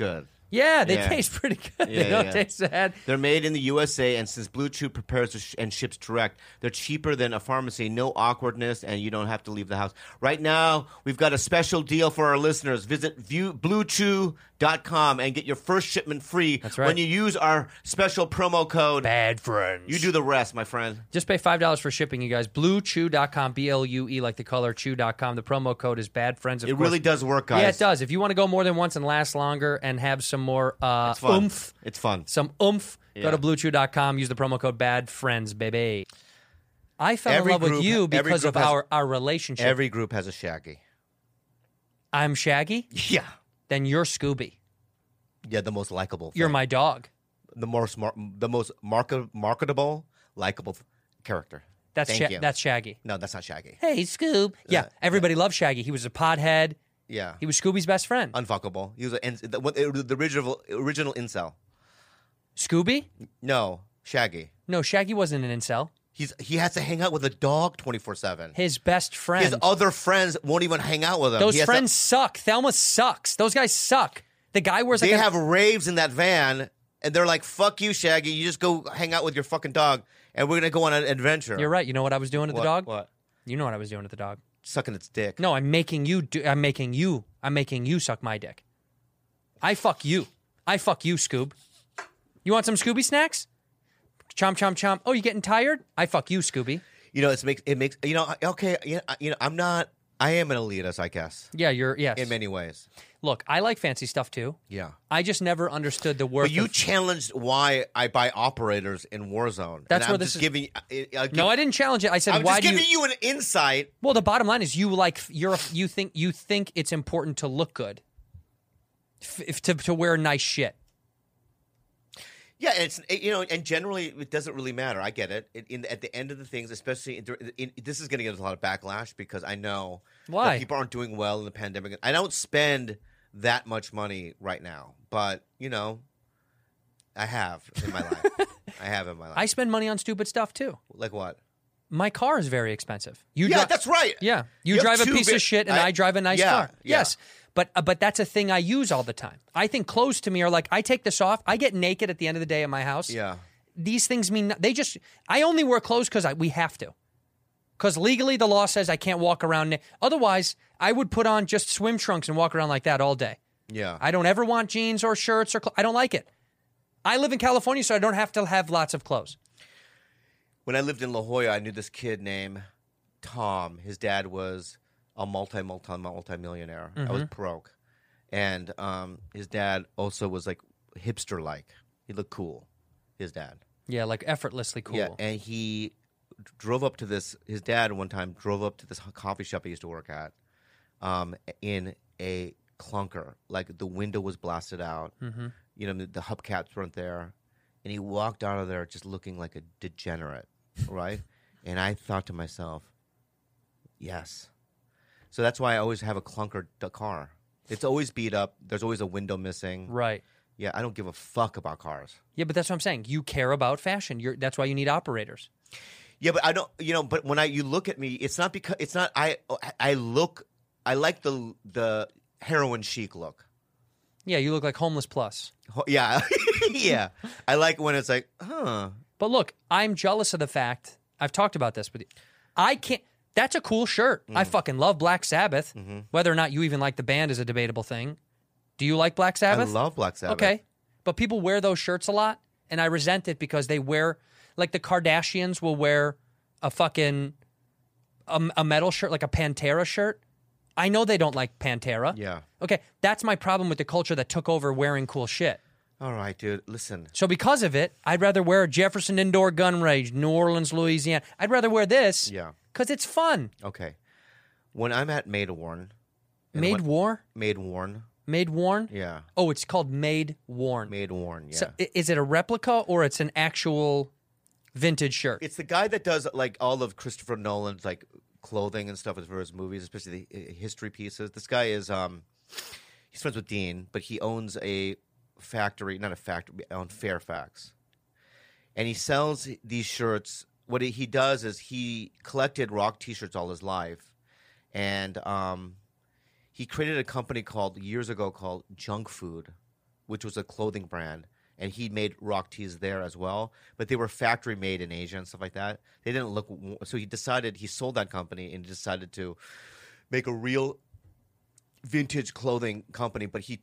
Yeah, they Yeah. taste pretty good. Yeah, they don't yeah. taste bad. They're made in the USA, and since Blue Chew prepares and ships direct, they're cheaper than a pharmacy. No awkwardness, and you don't have to leave the house. Right now, we've got a special deal for our listeners. Visit BlueChew.com and get your first shipment free. That's right. When you use our special promo code. Bad friends. You do the rest, my friend. Just pay $5 for shipping, you guys. BlueChew.com, BLUE, like the color, chew.com. The promo code is bad friends. Of It course. really does work, guys. Yeah, it does. If you want to go more than once and last longer and have some more It's fun. oomph, It's fun. some oomph, Yeah. go to BlueChew.com. Use the promo code bad friends, baby. I fell Every in love with group- you every because group of has- our relationship. Every group has a Shaggy. I'm Shaggy, Yeah. then you're Scooby. Yeah, the most likable. You're thing. my dog. the most marketable, likable character. That's Thank you. that's Shaggy. No, that's not Shaggy. Hey, Scoob. Yeah, everybody loved Shaggy. He was a pothead. Yeah, He was Scooby's best friend. unfuckable. He was the original incel. Scooby? No, Shaggy. No, Shaggy wasn't an incel. He has to hang out with a dog 24/7. His best friend. His other friends won't even hang out with him. Those He has to- friends suck. Thelma sucks. Those guys suck. The guy wears like they a- have raves in that van, and they're like, "Fuck you, Shaggy. You just go hang out with your fucking dog, and we're gonna go on an adventure." You're right. You know what I was doing to the What? dog? What? You know what I was doing to the dog? Sucking its dick. No, I'm making you suck my dick. I fuck you, Scoob. You want some Scooby snacks? Chomp, chomp, chomp. Oh, you getting tired? I fuck you, Scooby. You know, it makes okay. I am an elitist, I guess, Yeah, yes. in many ways. Look, I like fancy stuff too. Yeah. I just never understood the worth. But you of, challenged why I buy operators in Warzone. That's and where I'm this just is- giving. No, I didn't challenge it. I said, I'm why just do you? giving you an insight. Well, the bottom line is you think it's important to look good, to wear nice shit. Yeah, and and generally it doesn't really matter. I get it. At the end of the things, especially this is going to get a lot of backlash because I know Why? that people aren't doing well in the pandemic. I don't spend that much money right now, but I have in my life. I spend money on stupid stuff too. Like what? My car is very expensive. Yeah, that's right. Yeah, you have drive a two piece of shit, and I drive a nice car. Yeah. Yes, but that's a thing I use all the time. I think clothes to me are like I take this off. I get naked at the end of the day at my house. Yeah. These things mean I only wear clothes because we have to. Because legally the law says I can't walk around. Otherwise, I would put on just swim trunks and walk around like that all day. Yeah. I don't ever want jeans or shirts or I don't like it. I live in California, so I don't have to have lots of clothes. When I lived in La Jolla, I knew this kid named Tom. His dad was a multi-millionaire. I was broke. And his dad also was like hipster-like. He looked cool, his dad. Yeah, like effortlessly cool. Yeah, and he drove up to his dad one time drove up to this coffee shop I used to work at in a clunker. Like the window was blasted out. Mm-hmm. The hubcaps weren't there. And he walked out of there just looking like a degenerate, right? And I thought to myself, yes. So that's why I always have a clunker car. It's always beat up. There's always a window missing. Right. Yeah, I don't give a fuck about cars. Yeah, but that's what I'm saying. You care about fashion. That's why you need operators. Yeah, but I don't. But when you look at me, it's not because it's not. I like the heroin chic look. Yeah, you look like Homeless Plus. Yeah, yeah. I like when it's like, huh. But look, I'm jealous of the fact, I've talked about this with you. I can't, that's a cool shirt. I fucking love Black Sabbath. Mm-hmm. Whether or not you even like the band is a debatable thing. Do you like Black Sabbath? I love Black Sabbath. Okay. But people wear those shirts a lot, and I resent it because they wear, like the Kardashians will wear a fucking, a metal shirt, like a Pantera shirt. I know they don't like Pantera. Yeah. Okay, that's my problem with the culture that took over wearing cool shit. All right, dude. Listen. So because of it, I'd rather wear Jefferson Indoor Gun Range, New Orleans, Louisiana. I'd rather wear this. Yeah. Because it's fun. Okay. When I'm at Made Worn. Made Worn? Made Worn. Made Worn? Yeah. Oh, it's called Made Worn. Made Worn. Yeah. So is it a replica or it's an actual vintage shirt? It's the guy that does like all of Christopher Nolan's like clothing and stuff for his movies, especially the history pieces. This guy is he's friends with Dean, but he owns a factory, not a factory, on Fairfax, and he sells these shirts. What he does is he collected rock T-shirts all his life, and he created a company years ago called Junk Food, which was a clothing brand, and he made rock tees there as well. But they were factory made in Asia and stuff like that. They didn't look. So he sold that company and decided to make a real vintage clothing company. But he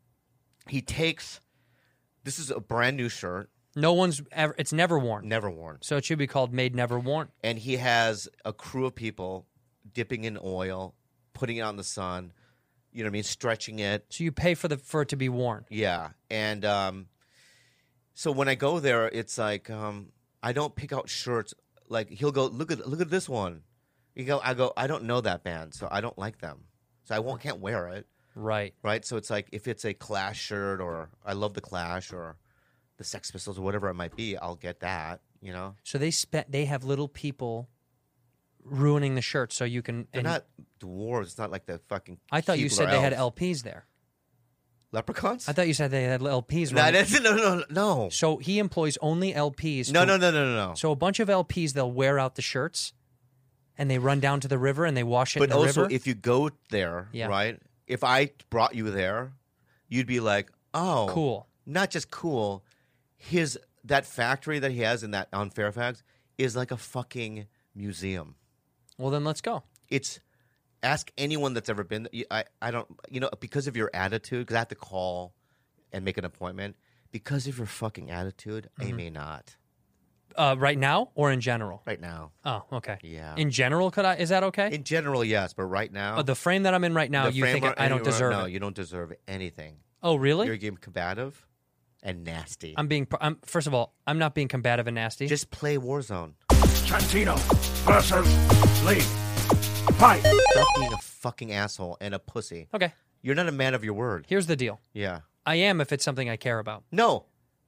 takes. This is a brand new shirt. No one's ever. It's never worn. Never worn. So it should be called Made Never Worn. And he has a crew of people dipping in oil, putting it on the sun. You know what I mean? Stretching it. So you pay for it to be worn. Yeah, and so when I go there, it's like I don't pick out shirts. Like he'll go, look at this one. I go, I don't know that band, so I don't like them, so I can't wear it. Right. Right. So it's like if it's a Clash shirt, or I love the Clash, or the Sex Pistols, or whatever it might be, I'll get that. You know. So they have little people ruining the shirt, so you can. They're not dwarves. It's not like the fucking. I thought you Keebler said they had elves. LPs there. Leprechauns. I thought you said they had LPs. No. So he employs only LPs. No. So a bunch of LPs, they'll wear out the shirts, and they run down to the river and they wash it But in the also, river. if you go there, Yeah. right? If I brought you there, you'd be like, "Oh, Cool. Not just cool. That factory that he has on Fairfax is like a fucking museum. Well, then let's go. Ask anyone that's ever been. I don't. Because of your attitude. Because I have to call and make an appointment. Because of your fucking attitude, I may not. Right now or in general? Right now. Oh, okay. Yeah. In general, is that okay? In general, yes, but right now, The frame that I'm in right now, the you think frame I don't deserve No, it? you don't deserve anything. Oh, really? You're being combative and nasty. First of all, I'm not being combative and nasty. Just play Warzone. Santino versus Lee. Fight! Stop being a fucking asshole and a pussy. Okay. You're not a man of your word. Here's the deal. Yeah. I am if it's something I care about. No.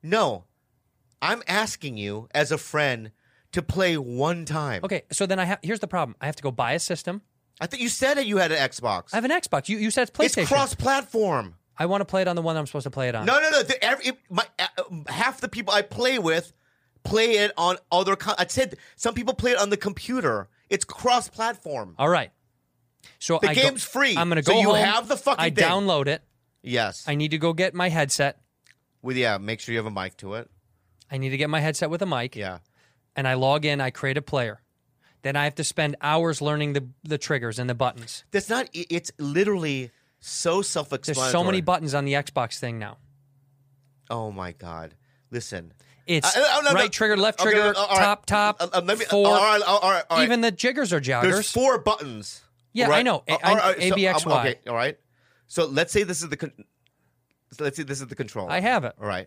I'm asking you as a friend to play one time. Okay, so then here's the problem. I have to go buy a system. I think you said that you had an Xbox. I have an Xbox. You said it's PlayStation. It's cross-platform. I want to play it on the one I'm supposed to play it on. No. Half the people I play with play it on other. I said some people play it on the computer. It's cross-platform. All right. So The game's free. I'm going to So go you home. have the fucking I thing. download it. Yes. I need to go get my headset. Make sure you have a mic to it. I need to get my headset with a mic. Yeah. And I log in. I create a player. Then I have to spend hours learning the triggers and the buttons. That's not. It's literally so self-explanatory. There's so many buttons on the Xbox thing now. Oh my God! Listen. It's No. right trigger, left Okay, trigger, all right. top, Let me. forward. All right. Even the jiggers are joggers. There's 4 buttons. Yeah, right? I know. All right, A, B, X, Y. Okay. All right. So let's say this is the. Let's say this is the controller. I have it. All right.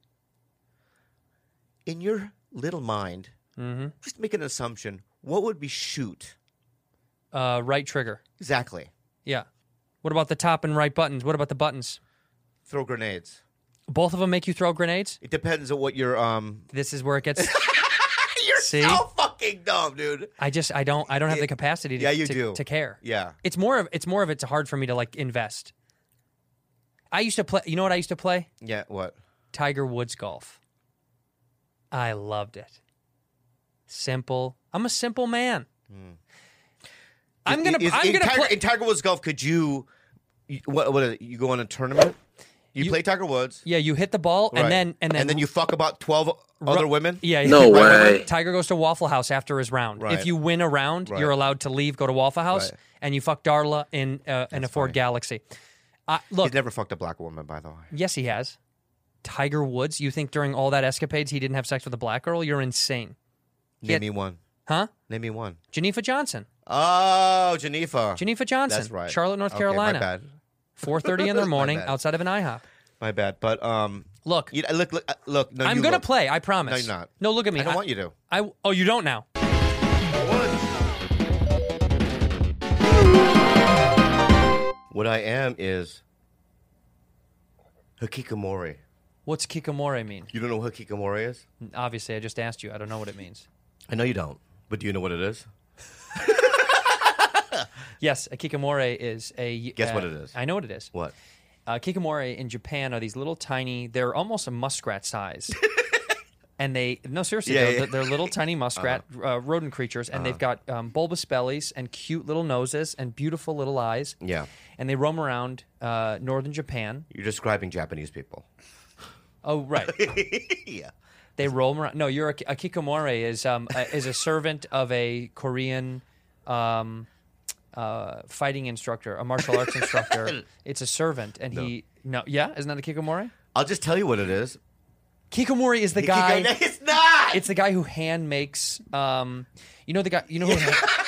In your little mind, just make an assumption. What would be shoot? Right trigger. Exactly. Yeah. What about the top and right buttons? What about the buttons? Throw grenades. Both of them make you throw grenades? It depends on what your This is where it gets. You're See? so fucking dumb, dude. I don't have the capacity to, Yeah, you do. to care. Yeah. It's more of it's hard for me to like invest. I used to play, you know what I used to play? Yeah. What? Tiger Woods golf. I loved it. Simple. I'm a simple man. I'm gonna play. In Tiger Woods golf. Could you? What? You go on a tournament? You play Tiger Woods. Yeah, you hit the ball Right. and then you fuck about 12 other women. Yeah. No way. Tiger goes to Waffle House after his round. Right. If you win a round, Right. you're allowed to leave, go to Waffle House, Right. and you fuck Darla in a Ford funny. Galaxy. Look, He's never fucked a black woman, by the way. yes, he has. Tiger Woods. You think during all that escapades he didn't have sex with a black girl? You're insane. Name me one. Huh? Name me one. Geneva Johnson. Oh, Geneva. Geneva Johnson. That's right. Charlotte, North Okay, Carolina. my bad. 4:30 in the morning bad. outside of an IHOP. My bad. But Look, look. No, I'm you going to look. play. I promise. No, you're not. No, look at me. I don't want you to. Oh, you don't now. What I am is hikikomori. What's kikomore mean? You don't know what hikikomori is? Obviously, I just asked you. I don't know what it means. I know you don't. But do you know what it is? Yes, a kikomore is a... Guess what it is. I know what it is. What? Kikomore in Japan are these little tiny... They're almost a muskrat size. And seriously, they're little tiny muskrat rodent creatures, and they've got bulbous bellies and cute little noses and beautiful little eyes. Yeah. And they roam around northern Japan. You're describing Japanese people. Oh, right. Yeah. They roam around. No, a kikomori is a servant of a Korean fighting instructor, a martial arts instructor. It's a servant, and isn't that a kikomori? I'll just tell you what it is. Kikomori is the guy. It's not. It's the guy who hand makes. The guy. You know who?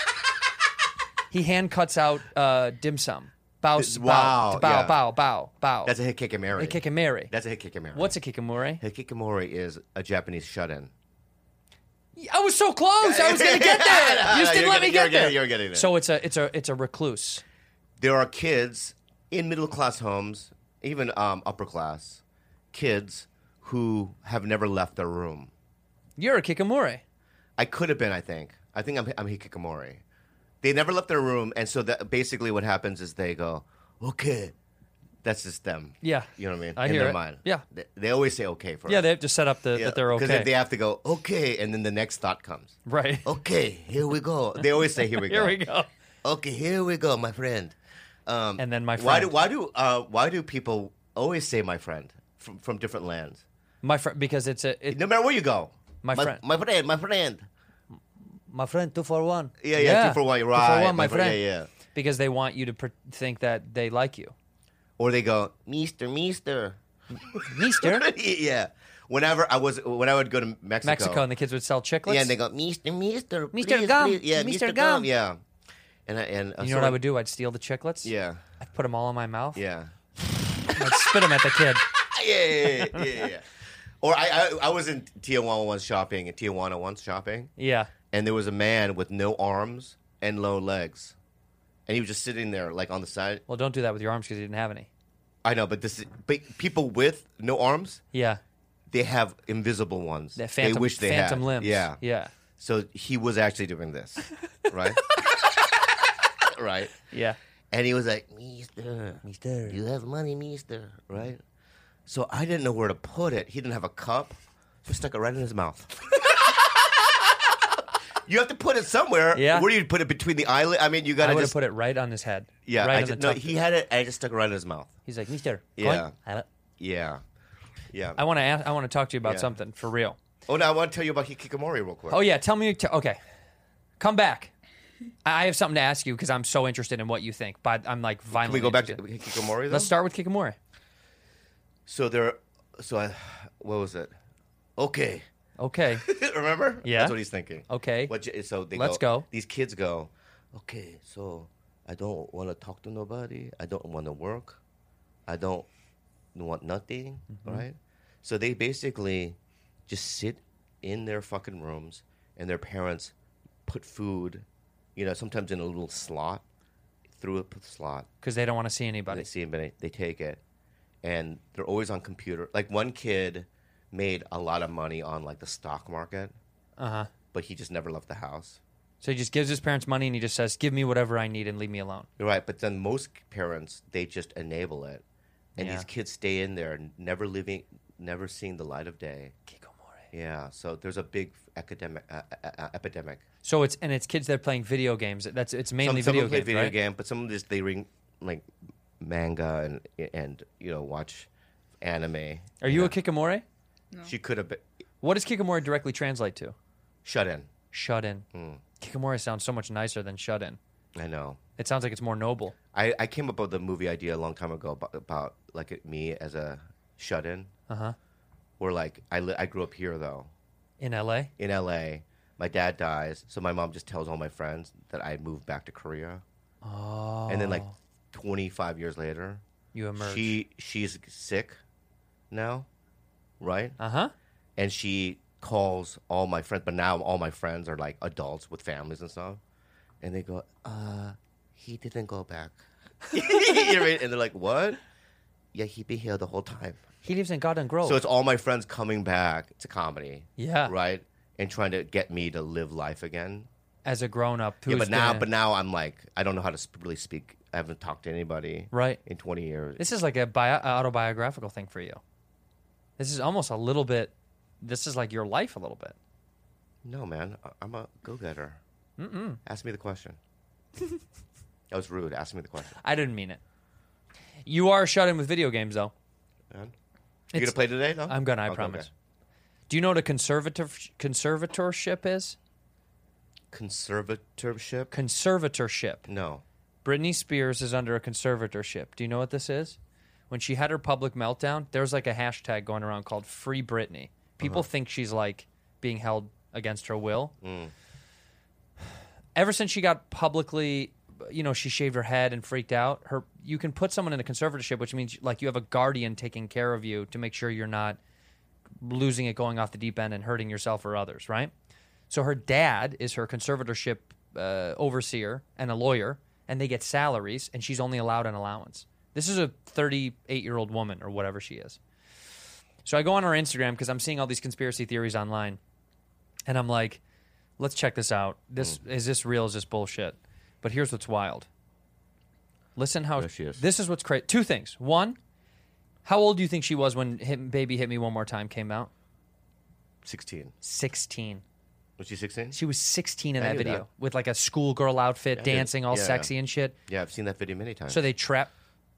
He hand cuts out dim sum. Bow. That's a hikikomori. Hikikomori. That's a hikikomori. What's a kikomori? Hikikomori is a Japanese shut-in. I was so close. I was going to get there. You just didn't let me get there. You're getting there. So it's a recluse. There are kids in middle-class homes, even upper-class kids who have never left their room. You're a kikomori. I could have been. I think I'm hikikomori. They never left their room, and so that basically what happens is they go, okay. That's just them. Yeah. You know what I mean? I in hear their it. mind. Yeah. They always say okay first. Yeah, they have to set up that they're okay. Because they have to go, okay, and then the next thought comes. Right. Okay, here we go. They always say, here we go. Here we go. Okay, here we go, my friend. And then my friend. Why do people always say my friend from different lands? My friend, because no matter where you go. My friend. My friend. My friend, 241. Yeah, 241, you're right. 241, my friend. Yeah. Because they want you to think that they like you. Or they go, Meester. Meester? Yeah. When I would go to Mexico. And the kids would sell chiclets? Yeah, and they go, Meester. Mr. Please, Gum. please. Yeah, Mr. Mr. Gum. Yeah. And you know what I would do? I'd steal the chiclets. Yeah. I'd put them all in my mouth. Yeah. I'd spit them at the kid. Yeah. Or I was in Tijuana once shopping. Yeah. And there was a man with no arms and no legs. And he was just sitting there, like, on the side. Well, don't do that with your arms because you didn't have any. I know, but people with no arms, Yeah. they have invisible ones. They wish they had. Phantom limbs. Yeah. Yeah. So he was actually doing this, right? Right? Yeah. And he was like, Mister, you have money, Mister, right? So I didn't know where to put it. He didn't have a cup. Just stuck it right in his mouth. You have to put it somewhere. Yeah. Where do you put it? Between the eyelid? I mean, you got to I would just have put it right on his head. Yeah, Right on the top. he had it. I just stuck it right in his mouth. He's like, Mister. Yeah. Have it. Yeah. I want to talk to you about Yeah. something for real. Oh, now I want to tell you about hikikomori real quick. Oh yeah, tell me. Okay, come back. I have something to ask you because I'm so interested in what you think. But I'm like Can violently. we go back to interested. hikikomori? Though? Let's start with kikomori. What was it? Okay. Okay. Remember? Yeah. That's what he's thinking. Okay. Let's go. These kids go, okay, so I don't want to talk to nobody. I don't want to work. I don't want nothing, right? So they basically just sit in their fucking rooms and their parents put food, sometimes in a little slot, through a slot. Because they don't want to see anybody. They see anybody, they take it. And they're always on computer. Like one kid made a lot of money on like the stock market, but he just never left the house. So he just gives his parents money and he just says, "Give me whatever I need and leave me alone." Right, but then most parents they just enable it, and Yeah. these kids stay in there, never seeing the light of day. Kikomori. Yeah, so there's a big epidemic. So it's kids that are playing video games. It's mainly some video of them play games, video right? game, but some of this they read like manga and watch anime. Are you a kikomori? She could have been What does kikomori directly translate to? shut in. Shut in. Kikomori sounds so much nicer than shut in. I know. It sounds like it's more noble. I came up with the movie idea a long time ago about like me as a shut in. Where like I grew up here though. In LA? In LA, my dad dies, so my mom just tells all my friends that I moved back to Korea. Oh. And then like 25 years later, You emerge. she's sick now, right? Uh-huh. And she calls all my friends, but now all my friends are like adults with families and stuff. And they go, he didn't go back. You know what I mean? And they're like, what? Yeah, he been here the whole time. He lives in Garden Grove. So it's all my friends coming back. It's a comedy. Yeah. Right? And trying to get me to live life again. As a grown-up. Yeah, but now I'm like, I don't know how to really speak. I haven't talked to anybody Right. in 20 years. This is like a autobiographical thing for you. This is almost a little bit this is like your life a little bit. No, man. I'm a go-getter. Ask me the question. That was rude. Ask me the question. I didn't mean it. You are shut in with video games, though. Man. You going to play today, though? I'm going to, I Okay, promise. okay. Do you know what a conservatorship is? Conservatorship? Conservatorship. No. Britney Spears is under a conservatorship. Do you know what this is? When she had her public meltdown, there's like a hashtag going around called Free Britney. People think she's like being held against her will. Ever since she got publicly, she shaved her head and freaked out. You can put someone in a conservatorship, which means like you have a guardian taking care of you to make sure you're not losing it, going off the deep end, and hurting yourself or others, right? So her dad is her conservatorship overseer and a lawyer, and they get salaries, and she's only allowed an allowance. This is a 38-year-old woman or whatever she is. So I go on her Instagram because I'm seeing all these conspiracy theories online, and I'm like, let's check this out. Is this real? Is this bullshit? But here's what's wild. Listen how There she is. This is what's crazy. Two things. One, how old do you think she was when Baby Hit Me One More Time came out? 16. 16. Was she 16? She was 16 in I that knew video that. with like a schoolgirl outfit, I did. dancing all Yeah. sexy and shit. Yeah, I've seen that video many times. So they trapped.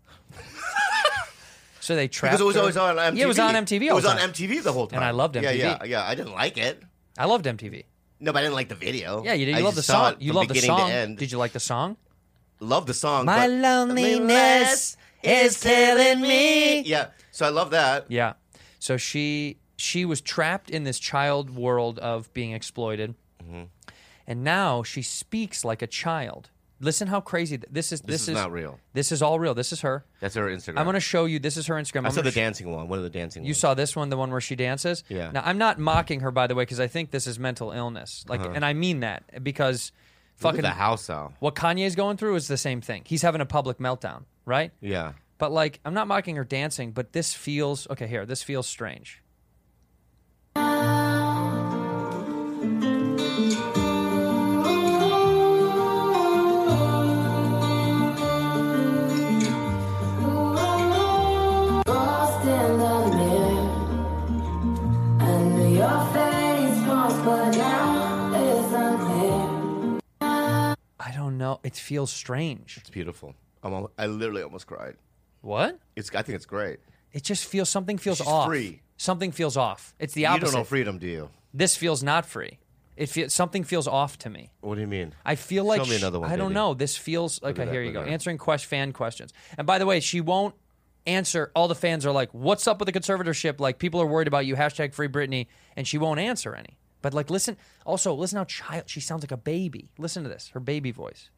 Because it was always on MTV. Yeah, it was on MTV. It all was the on time. MTV the whole time. And I loved MTV. Yeah. I didn't like it. I loved MTV. No, but I didn't like the video. Yeah, you did. I You love the just saw song. it You from love the beginning song. to end. Did you like the song? Love the song. My but loneliness is killing me. Yeah, so I love that. Yeah. So she was trapped in this child world of being exploited, and now she speaks like a child. Listen how crazy this is. This is not real. This is all real. This is her. That's her Instagram. I'm going to show you. This is her Instagram. I I'm saw gonna the dancing one. One of the dancing You ones. saw this one, the one where she dances? Yeah. Now, I'm not mocking her, by the way, because I think this is mental illness. Like, and I mean that because Look fucking at the house though. what Kanye's going through is the same thing. He's having a public meltdown, right? Yeah. But like, I'm not mocking her dancing, but this feels okay. Here, this feels strange. Lost in the mirror, and your face was, but now it's unclear. I don't know. It feels strange. It's beautiful. I literally almost cried. What? I think it's great. It just feels something feels She's off. free. Something feels off. It's the opposite. You don't know freedom, do you? This feels not free. Something feels off to me. What do you mean? I feel like Show me another one, I don't baby. know. This feels at okay. that, Here you look go. at that. Answering fan questions. And by the way, she won't answer. All the fans are like, "What's up with the conservatorship?" Like people are worried about you. Hashtag Free Britney, and she won't answer any. But like, listen. Also, listen how she sounds like a baby. Listen to this. Her baby voice.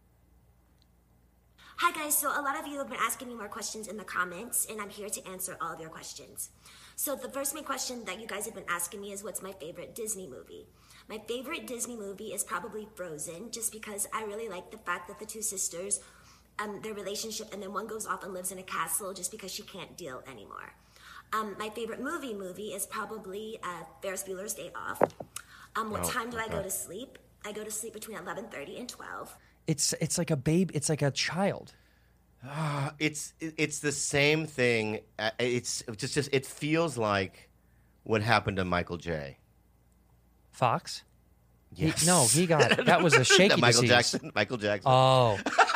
Hi guys, so a lot of you have been asking me more questions in the comments, and I'm here to answer all of your questions. So the first main question that you guys have been asking me is what's my favorite Disney movie? My favorite Disney movie is probably Frozen, just because I really like the fact that the two sisters, their relationship, and then one goes off and lives in a castle just because she can't deal anymore. My favorite movie is probably Ferris Bueller's Day Off. What time do I go to sleep? I go to sleep between 11:30 and 12. It's like a baby. It's like a child. It's the same thing. It's just it feels like what happened to Michael J. Fox. Yes. He got that was a shaky Michael disease. Jackson. Michael Jackson. Oh,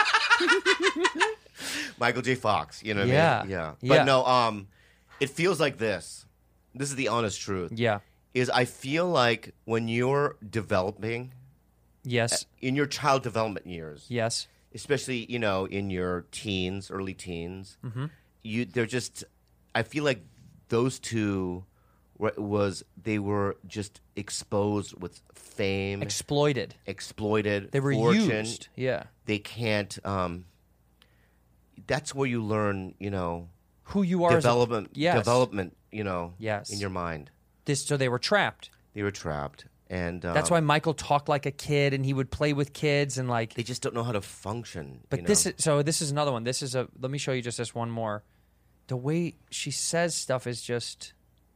Michael J. Fox. You know what Yeah. I mean? Yeah. Yeah. But no, it feels like this. This is the honest truth. yeah. Is I feel like when you're developing Yes. in your child development years, Yes. especially in your teens, early teens, Mm-hmm. they're just. I feel like those two they were just exposed with fame, Exploited. exploited. They were fortune. used. Yeah. They can't. That's where you learn. Who you are. as a- Development. Yes. Development. Yes. In your mind, So they were trapped. they were trapped, and That's why Michael talked like a kid and he would play with kids and like. they just don't know how to function. But this is another one. This is let me show you just this one more. The way she says stuff is just.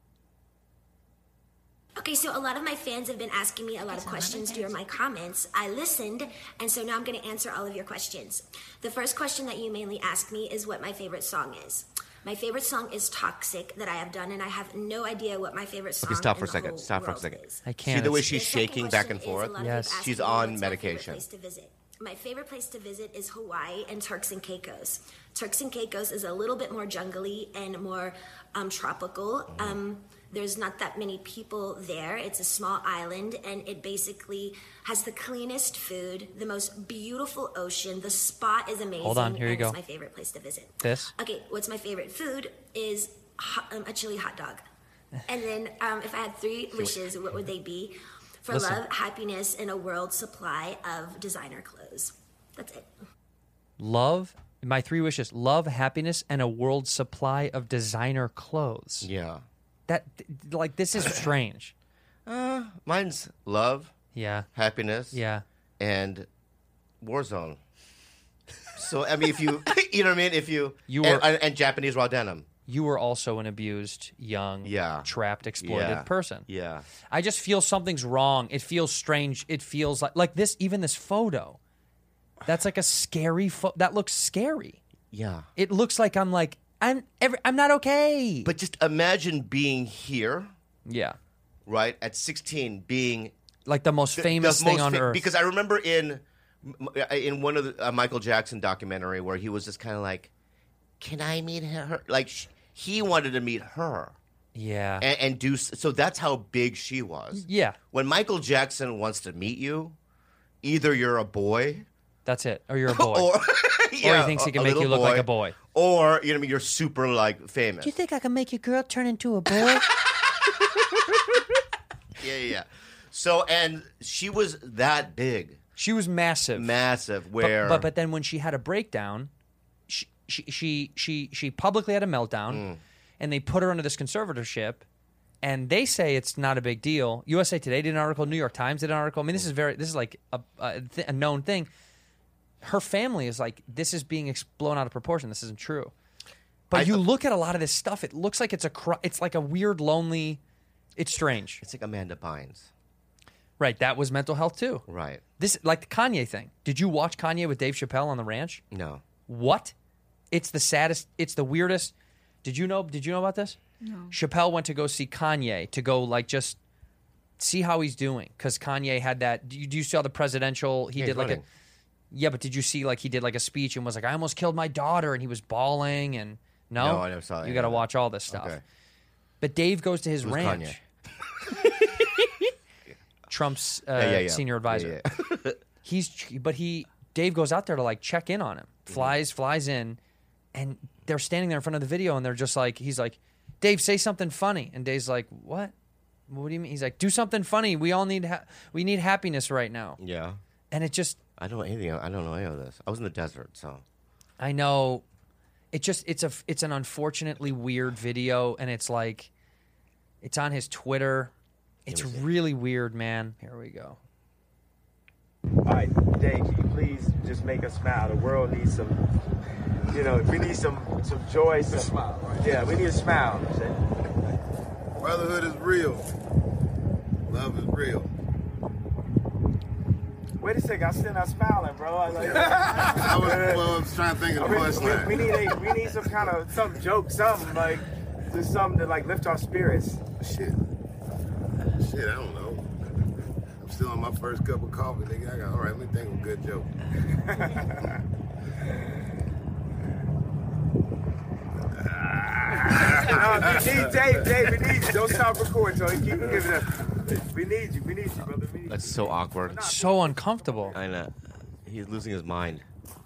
Okay, so a lot of my fans have been asking me a lot of questions during my comments. I listened, and so now I'm going to answer all of your questions. The first question that you mainly asked me is what my favorite song is. My favorite song is Toxic that I have done, and I have no idea what my favorite song Okay, stop for a in the second. whole Stop for a world second. is. I can't. See the way It's- she's The second shaking back and question is, forth? a lot of Yes. people ask She's me, on what's my favorite medication. place to visit? My favorite place to visit is Hawaii and Turks and Caicos. Turks and Caicos is a little bit more jungly and more tropical. There's not that many people there. It's a small island, and it basically has the cleanest food, the most beautiful ocean. The spot is amazing. Hold on, here you and go. It's my favorite place to visit. This? Okay, what's my favorite food is a chili hot dog. And then if I had 3 wishes, what would they be? For Listen. love, happiness, and a world supply of designer clothes. That's it. Love, my 3 wishes: love, happiness, and a world supply of designer clothes. Yeah. That, like, this is strange. Mine's love, Yeah. happiness, Yeah. and Warzone. So I mean, if you, you know what I mean, if you, You and, were- and Japanese raw denim. You were also an abused, young, Yeah. trapped, exploited Yeah. person. Yeah. I just feel something's wrong. It feels strange. It feels like this. Even this photo, that's like a scary photo. That looks scary. Yeah. It looks like I'm not okay. But just imagine being here, yeah, right, at 16, being like the most famous the thing most on earth. Because I remember in one of the Michael Jackson documentary where he was just kind of like, "Can I meet her?" Like he wanted to meet her yeah, and do so. That's how big she was. yeah, When Michael Jackson wants to meet you, either you're a boy that's it. Or you're a boy. or he thinks he can make you look like a boy. or you know, what I mean, you're super like famous. Do you think I can make your girl turn into a boy? Yeah. So and she was that big, She was massive. massive. Where But then when she had a breakdown, she publicly had a meltdown, and they put her under this conservatorship. And they say it's not a big deal. USA Today did an article. New York Times did an article. I mean, this is like a known thing. Her family is like, this is being blown out of proportion. This isn't true. But you look at a lot of this stuff. It looks like it's like a weird, lonely. It's strange, it's like Amanda Bynes, right? That was mental health too. right? This like the Kanye thing. Did you watch Kanye with Dave Chappelle on the ranch? No. What? It's the saddest. It's the weirdest. Did you know about this? No. Chappelle went to go see Kanye to go like just see how he's doing because Kanye had that. Do you saw the presidential? He Yeah, did he's like running. yeah, but did you see like he did like a speech and was like, I almost killed my daughter, and he was bawling and no, No, I never saw You any got to of that. watch all this stuff. Okay. But Dave goes to his Who's ranch. Kanye? Trump's Yeah. senior advisor. Yeah. Dave goes out there to like check in on him. Mm-hmm. Flies in, and they're standing there in front of the video, and they're just like, he's like, Dave, say something funny, and Dave's like, what? What do you mean? He's like, do something funny. We all need we need happiness right now. Yeah. And it just, I don't know anything. I don't know any of this. I was in the desert, so I know, it's an unfortunately weird video, and it's like, it's on his Twitter. It's really weird, man. Here we go. All right, Dave, can you please just make us smile? The world needs some, we need some joy. Some smile, right? Yeah, we need a smile. Brotherhood is real. Love is real. Wait a second, I'm still not smiling, bro. I was trying to think of the punchline. We need some joke, something like just something to like lift our spirits. Shit, I don't know. I'm still on my first cup of coffee, nigga. All right, let me think of a good joke. Dave, we need you. Don't stop recording, Tony. Keep giving it up. We need you, brother. We need you. that's so awkward. So uncomfortable. I know. He's losing his mind.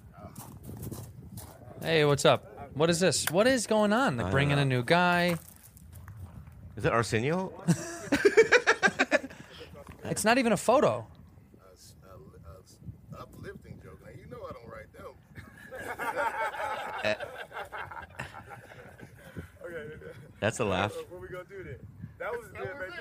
Hey, what's up? What is this? What is going on? Like bringing a new guy. Is it Arsenio? It's not even a photo. Uplifting joke. Now, you know I don't write them. That's a laugh. What we gonna do then? That was good right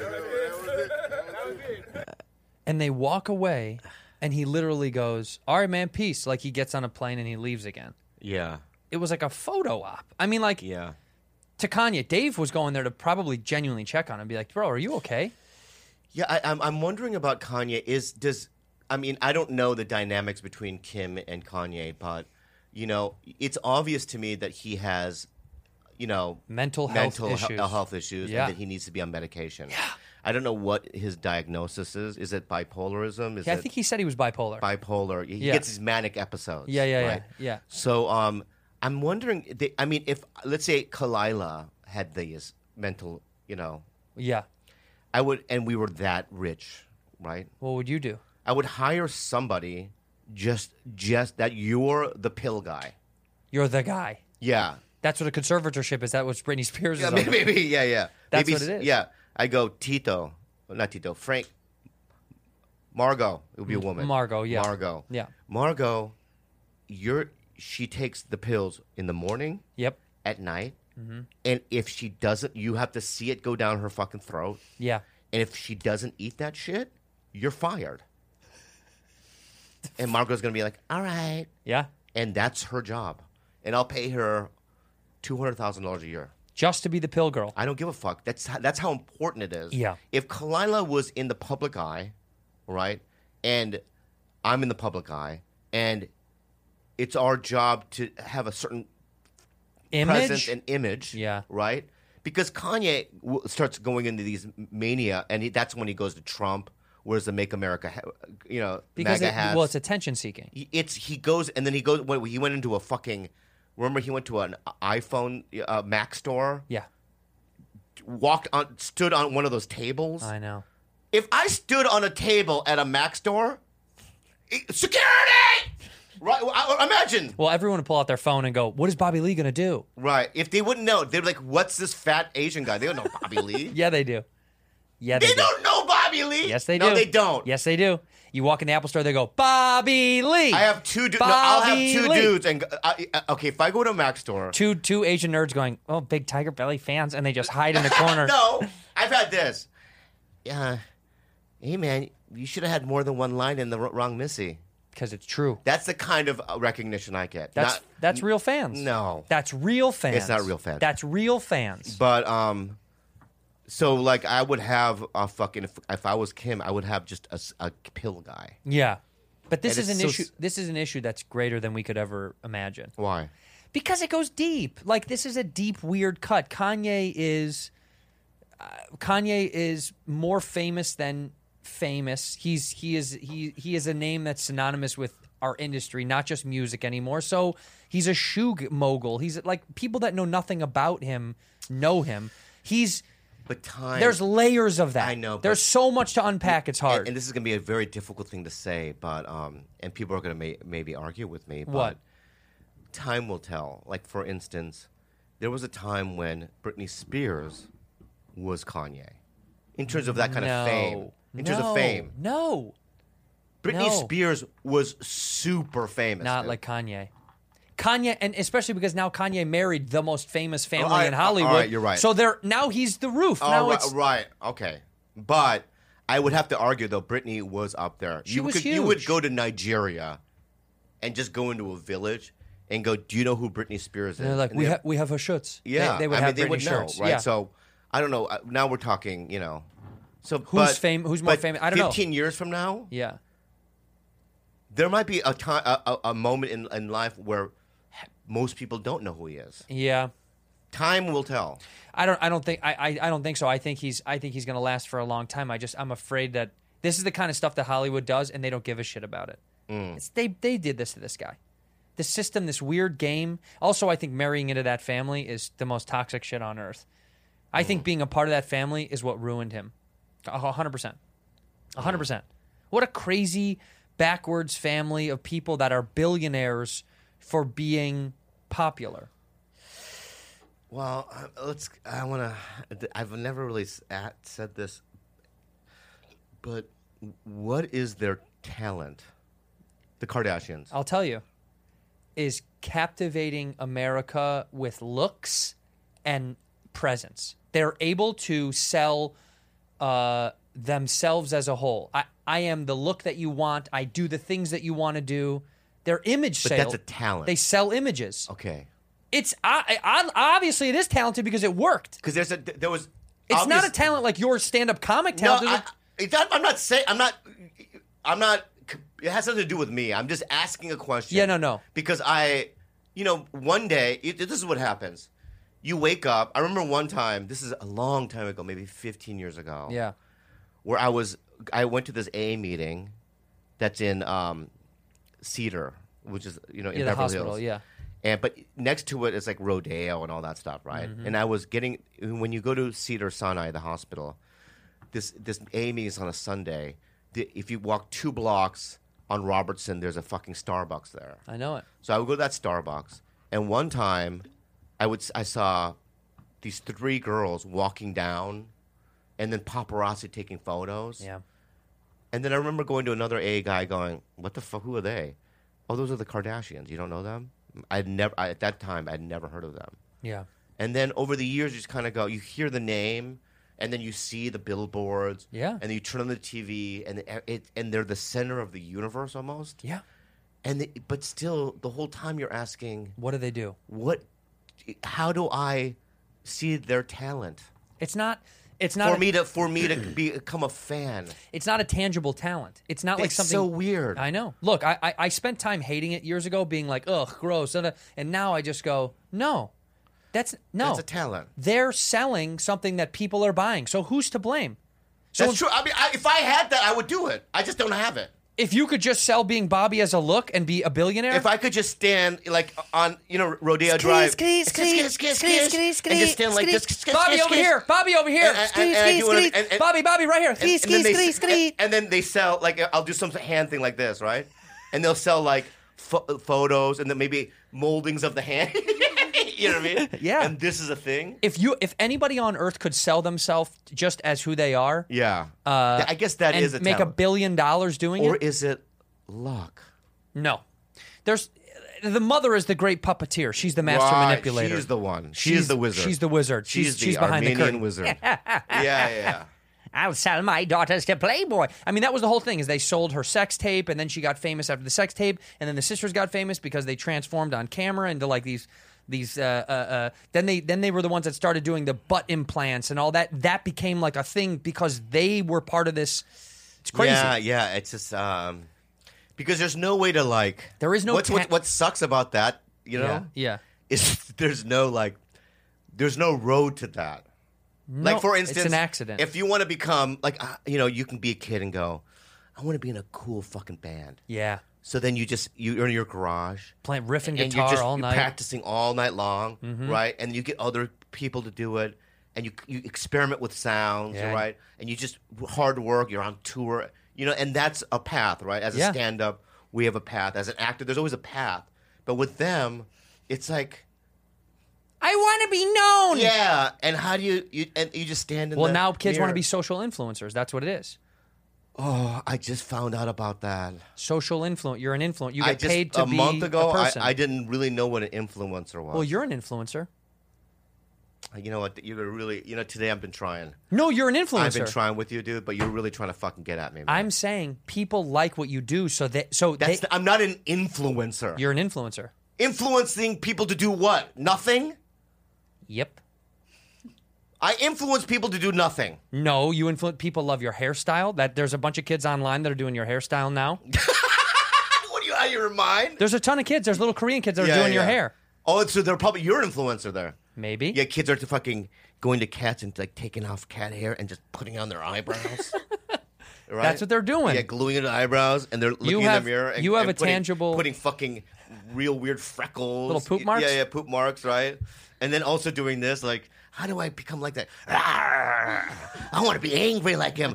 there. And they walk away, and he literally goes, all right, man, peace. Like he gets on a plane and he leaves again. Yeah. It was like a photo op. I mean, like Yeah. to Kanye, Dave was going there to probably genuinely check on him and be like, bro, are you okay? Yeah, I'm wondering about Kanye. I don't know the dynamics between Kim and Kanye, but it's obvious to me that he has mental health issues. health issues, Yeah. and that he needs to be on medication. Yeah. I don't know what his diagnosis is. Is it bipolarism? Is I it think he said he was bipolar. bipolar? He Yeah. gets these manic episodes. Yeah. right? So I'm wondering. If let's say Kalila had these mental, Yeah. I would, and we were that rich, right? What would you do? I would hire somebody just that you're the pill guy. You're the guy. Yeah. That's what a conservatorship is. That was Britney Spears is. Yeah, under. maybe, yeah. That's maybe, what it is. Yeah. I go Frank, Margot. It would be a woman. Margot, yeah. Margot. Yeah. Margot, she takes the pills in the morning, Yep. at night, and if she doesn't, you have to see it go down her fucking throat. Yeah. And if she doesn't eat that shit, you're fired. And Margot's going to be like, all right. Yeah. And that's her job. And I'll pay her $200,000 a year. Just to be the pill girl. I don't give a fuck. That's how important it is. Yeah. If Kalila was in the public eye, right, and I'm in the public eye, and it's our job to have a certain presence and image, Yeah. right? Because Kanye starts going into these mania, and that's when he goes to Trump. Where's the Make America, Because MAGA hats? well, it's attention seeking. He goes, and then he goes. He went into a fucking. Remember, he went to an iPhone Mac store. Yeah. Stood on one of those tables. I know. If I stood on a table at a Mac store, security. Right? Imagine. Well, everyone would pull out their phone and go, "What is Bobby Lee going to do?" Right. If they wouldn't know, they'd be like, "What's this fat Asian guy?" They don't know Bobby Lee. Yeah, they do. Yeah, They do. don't know Bobby Lee. Yes, they do. No, they don't. Yes, they do. You walk in the Apple store, they go, Bobby Lee. I have two dudes. Bobby I'll have two Lee. dudes. And okay, if I go to a Mac store, Two Asian nerds going, "Oh, big Tiger Belly fans," and they just hide in the corner. No, I've had this. Yeah. Hey, man, you should have had more than one line in the wrong Missy. Because it's true. That's the kind of recognition I get. That's real fans. No. That's real fans. It's not real fans. That's real fans. But so like I would have a fucking if I was Kim, I would have just a pill guy. Yeah. But this And is an it's so issue. This is an issue that's greater than we could ever imagine. Why? Because it goes deep. Like this is a deep, weird cut. Kanye is more famous than famous. He is a name that's synonymous with our industry, not just music anymore. So he's a shoe mogul. He's like people that know nothing about him know him. But time. There's layers of that. I know. There's so much to unpack. It's hard. And this is going to be a very difficult thing to say, but and people are going to maybe argue with me. But What? Time will tell. Like for instance, there was a time when Britney Spears was Kanye, in terms of that kind of fame. In terms of fame, No. Britney No. Spears was super famous. Not dude. like Kanye. Kanye, and especially because now Kanye married the most famous family All right, in Hollywood. all right, you're right. So now he's the roof. Now it's right. Okay. But I would have to argue though, Britney was up there. She was You would huge. go to Nigeria, and just go into a village and go, "Do you know who Britney Spears is?" they're like, And we have her shirts. Yeah, they would I have mean, they Britney would shirts. know, right? Yeah. So I don't know. Now we're talking, So Who's more famous? I don't know. 15 years from now, Yeah. there might be a time, a moment in life where most people don't know who he is. Yeah. Time will tell. I don't think so. I think he's going to last for a long time. I'm afraid that this is the kind of stuff that Hollywood does, and they don't give a shit about it. They did this to this guy. The system, this weird game. Also, I think marrying into that family is the most toxic shit on earth. I think being a part of that family is what ruined him. 100%. 100%. What a crazy backwards family of people that are billionaires for being popular. Well, I've never really said this, but what is their talent? The Kardashians. I'll tell you, is captivating America with looks and presence. They're able to sell themselves as a whole. I am the look that you want. I do the things that you want to do. Their image But sale. that's a talent. They sell images. Okay. It's obviously it is talented because it worked. Because there was. It's not a talent like your stand-up comic talent. I'm not saying. I'm not. It has nothing to do with me. I'm just asking a question. Yeah, no. Because one day, this is what happens. you wake up. I remember one time. This is a long time ago, maybe 15 years ago. Yeah. Where I went to this AA meeting, that's in Cedar, which is in the Beverly hospital. Hills. Yeah. But next to it is like Rodeo and all that stuff, right? Mm-hmm. And I was when you go to Cedar Sinai, the hospital, this AA meeting is on a Sunday. If you walk 2 blocks on Robertson, there's a fucking Starbucks there. I know it. So I would go to that Starbucks, and one time, I saw these 3 girls walking down, and then paparazzi taking photos. Yeah. And then I remember going to another AA guy, going, "What the fuck? Who are they? Oh, those are the Kardashians. You don't know them?" At that time, I'd never heard of them. Yeah. And then over the years, you just kind of go, you hear the name, and then you see the billboards. Yeah. And then you turn on the TV, and they're the center of the universe almost. Yeah. But still, the whole time you're asking, What do they do? how do I see their talent? It's not For me to become a fan. It's not a tangible talent. It's not like It's something so weird. I know. Look, I spent time hating it years ago, being like, ugh, gross. And now I just go, no. That's a talent. They're selling something that people are buying. So who's to blame? So That's true. I mean, if I had that, I would do it. I just don't have it. if you could just sell being Bobby as a look and be a billionaire, If I could just stand like on Rodeo Drive, and just stand like this, Bobby over here, Bobby over here, Bobby right here, and then they sell like I'll do some hand thing like this, right? And they'll sell like photos and then maybe moldings of the hand. You know what I mean? Yeah. And this is a thing. If anybody on Earth could sell themselves just as who they are, Yeah. I guess that and is a make talent. $1 billion doing Or it. is it luck? No, the mother is the great puppeteer. She's the master Right, manipulator. She's the one. She's the wizard. She's the wizard. She's She's the behind the Armenian curtain. wizard. Yeah. I'll sell my daughters to Playboy. I mean, that was the whole thing. Is they sold her sex tape, and then she got famous after the sex tape, and then the sisters got famous because they transformed on camera into like these. Then they were the ones that started doing the butt implants and all that. That became like a thing because they were part of this. It's crazy. Yeah. It's just because there's no way to like. There is no What sucks about that, Yeah. is there's no road to that. No, Like for instance, it's an accident. If you want to become like you can be a kid and go, I want to be in a cool fucking band. Yeah. So then you're in your garage Playing riffing and guitar all you're night. practicing all night long, right? And you get other people to do it, and you experiment with sounds, Yeah. right? And you just hard work. You're on tour, and that's a path, right? As a stand-up, we have a path. As an actor, there's always a path. But with them, it's like, I want to be known. yeah. And how do you just stand in Well, the now kids want to mirror. be social influencers. That's what it is. Oh, I just found out about that. Social influence. You're an influencer. You I get just, paid to a be month ago, a person. I didn't really know what an influencer was. Well, you're an influencer. You know what? You're really, today I've been trying. No, you're an influencer. I've been trying with you, dude, but you're really trying to fucking get at me, man. I'm saying people like what you do, I'm not an influencer. You're an influencer. Influencing people to do what? Nothing? Yep. I influence people to do nothing. No, you influence. People love your hairstyle. That there's a bunch of kids online that are doing your hairstyle now. What are you out of your mind? There's a ton of kids. There's little Korean kids that are doing your hair. Oh, so they're probably your influencer there. Maybe. Yeah, kids are fucking going to cats and like taking off cat hair and just putting on their eyebrows. Right? That's what they're doing. Yeah, gluing it to eyebrows, and they're looking have- in the mirror. And, you have and a tangible- putting fucking real weird freckles, Little poop marks? Yeah, poop marks, right? And then also doing this, like, how do I become like that? I want to be angry like him.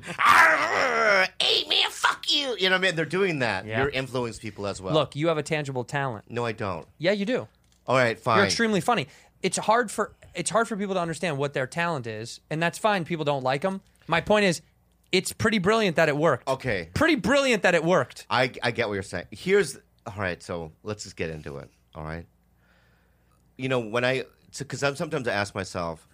Hey man, fuck you! You know what I mean? They're doing that. Yeah. You're influencing people as well. Look, you have a tangible talent. No, I don't. Yeah, you do. All right, fine. You're extremely funny. It's hard for people to understand what their talent is, and that's fine. People don't like them. My point is, it's pretty brilliant that it worked. Okay. Pretty brilliant that it worked. I get what you're saying. All right, so let's just get into it. All right. Because sometimes I ask myself,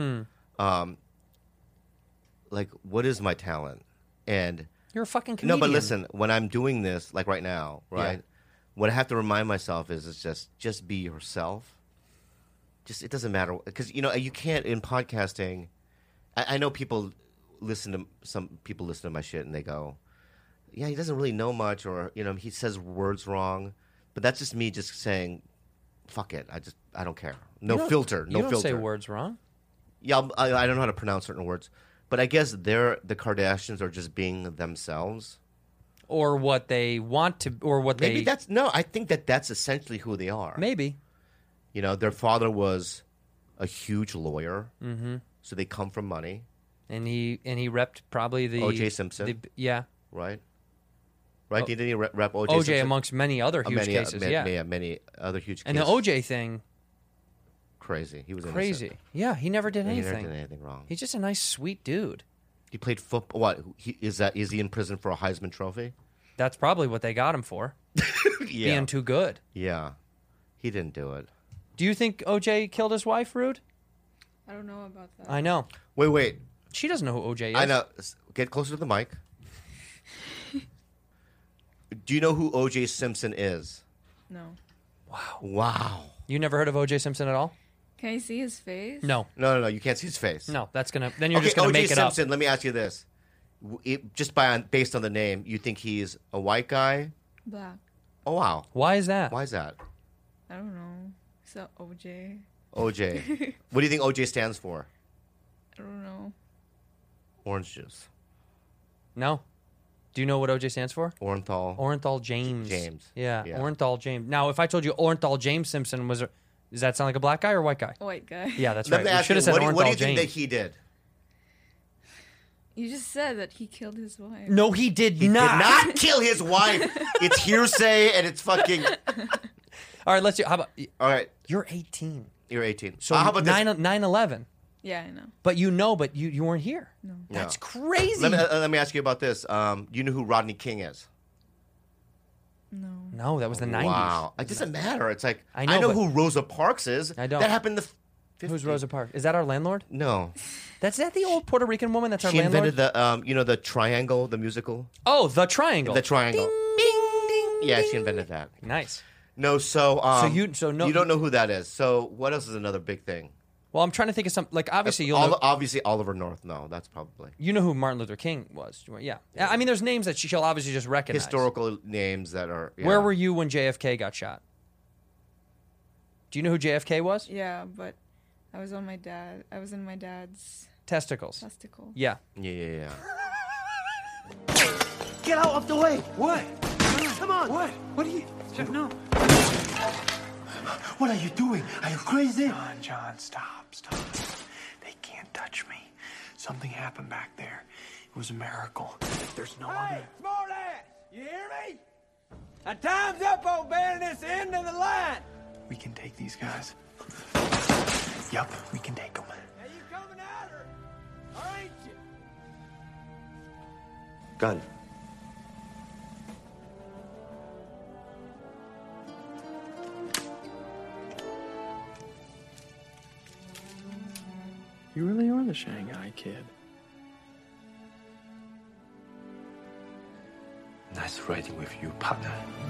like, what is my talent? And You're a fucking comedian. no, but listen, when I'm doing this, like right now, right, what I have to remind myself is just be yourself. Just, it doesn't matter, because you can't in podcasting. I know some people listen to my shit and they go, yeah, he doesn't really know much, or he says words wrong, but that's just me just saying, fuck it. I don't care. No You don't- filter. No you don't filter. say words wrong. Yeah, I don't know how to pronounce certain words, but I guess the Kardashians are just being themselves. Or what they want to, or what Maybe they... that's no. I think that's essentially who they are. Maybe. You know, their father was a huge lawyer, so they come from money, And he repped probably the... O.J. Simpson. Yeah. right? Right? Didn't he rep O.J. O.J. Simpson? amongst many other huge cases, yeah. many other huge And cases. the O.J. thing, Crazy. He was crazy. innocent. Yeah, he never did He anything. never did anything wrong. He's just a nice, sweet dude. He played football. What? Is he in prison for a Heisman Trophy? That's probably what they got him for, Yeah. being too good. Yeah. He didn't do it. Do you think O.J. killed his wife, Rude? I don't know about that. I know. Wait. She doesn't know who O.J. is. I know. Get closer to the mic. Do you know who O.J. Simpson is? No. Wow. You never heard of O.J. Simpson at all? Can I see his face? No. No. You can't see his face. No, that's gonna. Then you're Okay, just gonna O.J. make it Simpson. up. Let me ask you this: based on the name, you think he's a white guy? Black. Oh wow. Why is that? Why is that? I don't know. So OJ. O.J. What do you think O.J. stands for? I don't know. Orange juice. No. Do you know what O.J. stands for? Orenthal. Orenthal James. James. Yeah, Yeah. Orenthal James. Now, if I told you Orenthal James Simpson was, does that sound like a black guy or a white guy? White guy. Yeah, that's Let right. me We ask should you, have said what do Orenthal you think James. that he did? You just said that he killed his wife. No, he did Did not. not kill his wife. It's hearsay and it's fucking. All right, let's do. How about All right, you're 18? you're 18. So how about this? 9/11. Yeah, I know. But you weren't here. No, that's crazy. Let me ask you about this. You know who Rodney King is? No, that was the 90s. Wow, it doesn't matter. It's like I know, but- who Rosa Parks is. I don't. That happened the. 50s. Who's Rosa Parks? Is that our landlord? No, That's that the old Puerto Rican woman. That's our she landlord. invented the the triangle, the musical. Oh, the triangle. The triangle. Ding, ding. Yeah, she invented that. Nice. No, so you don't know who that is. So what else is another big thing? Well, I'm trying to think of something. Like obviously you'll know. Obviously Oliver North. No, that's probably You know who Martin Luther King was. Yeah. I mean, there's names that she'll obviously just recognize. historical names that are. Yeah. Where were you when JFK got shot? Do you know who JFK was? Yeah, but I was in my dad's Testicles. testicle. Yeah. Yeah. Get out of the way! What? Come on! What? What are you... No. What are you doing? Are you crazy? John, stop. They can't touch me. Something happened back there. It was a miracle. There's no other... Smart ass! You hear me? Now time's up on bearing this end of the line! We can take these guys. Yup, we can take them. Now you coming at her, or ain't you? Gun. You really are the Shanghai Kid. Nice riding with you, partner.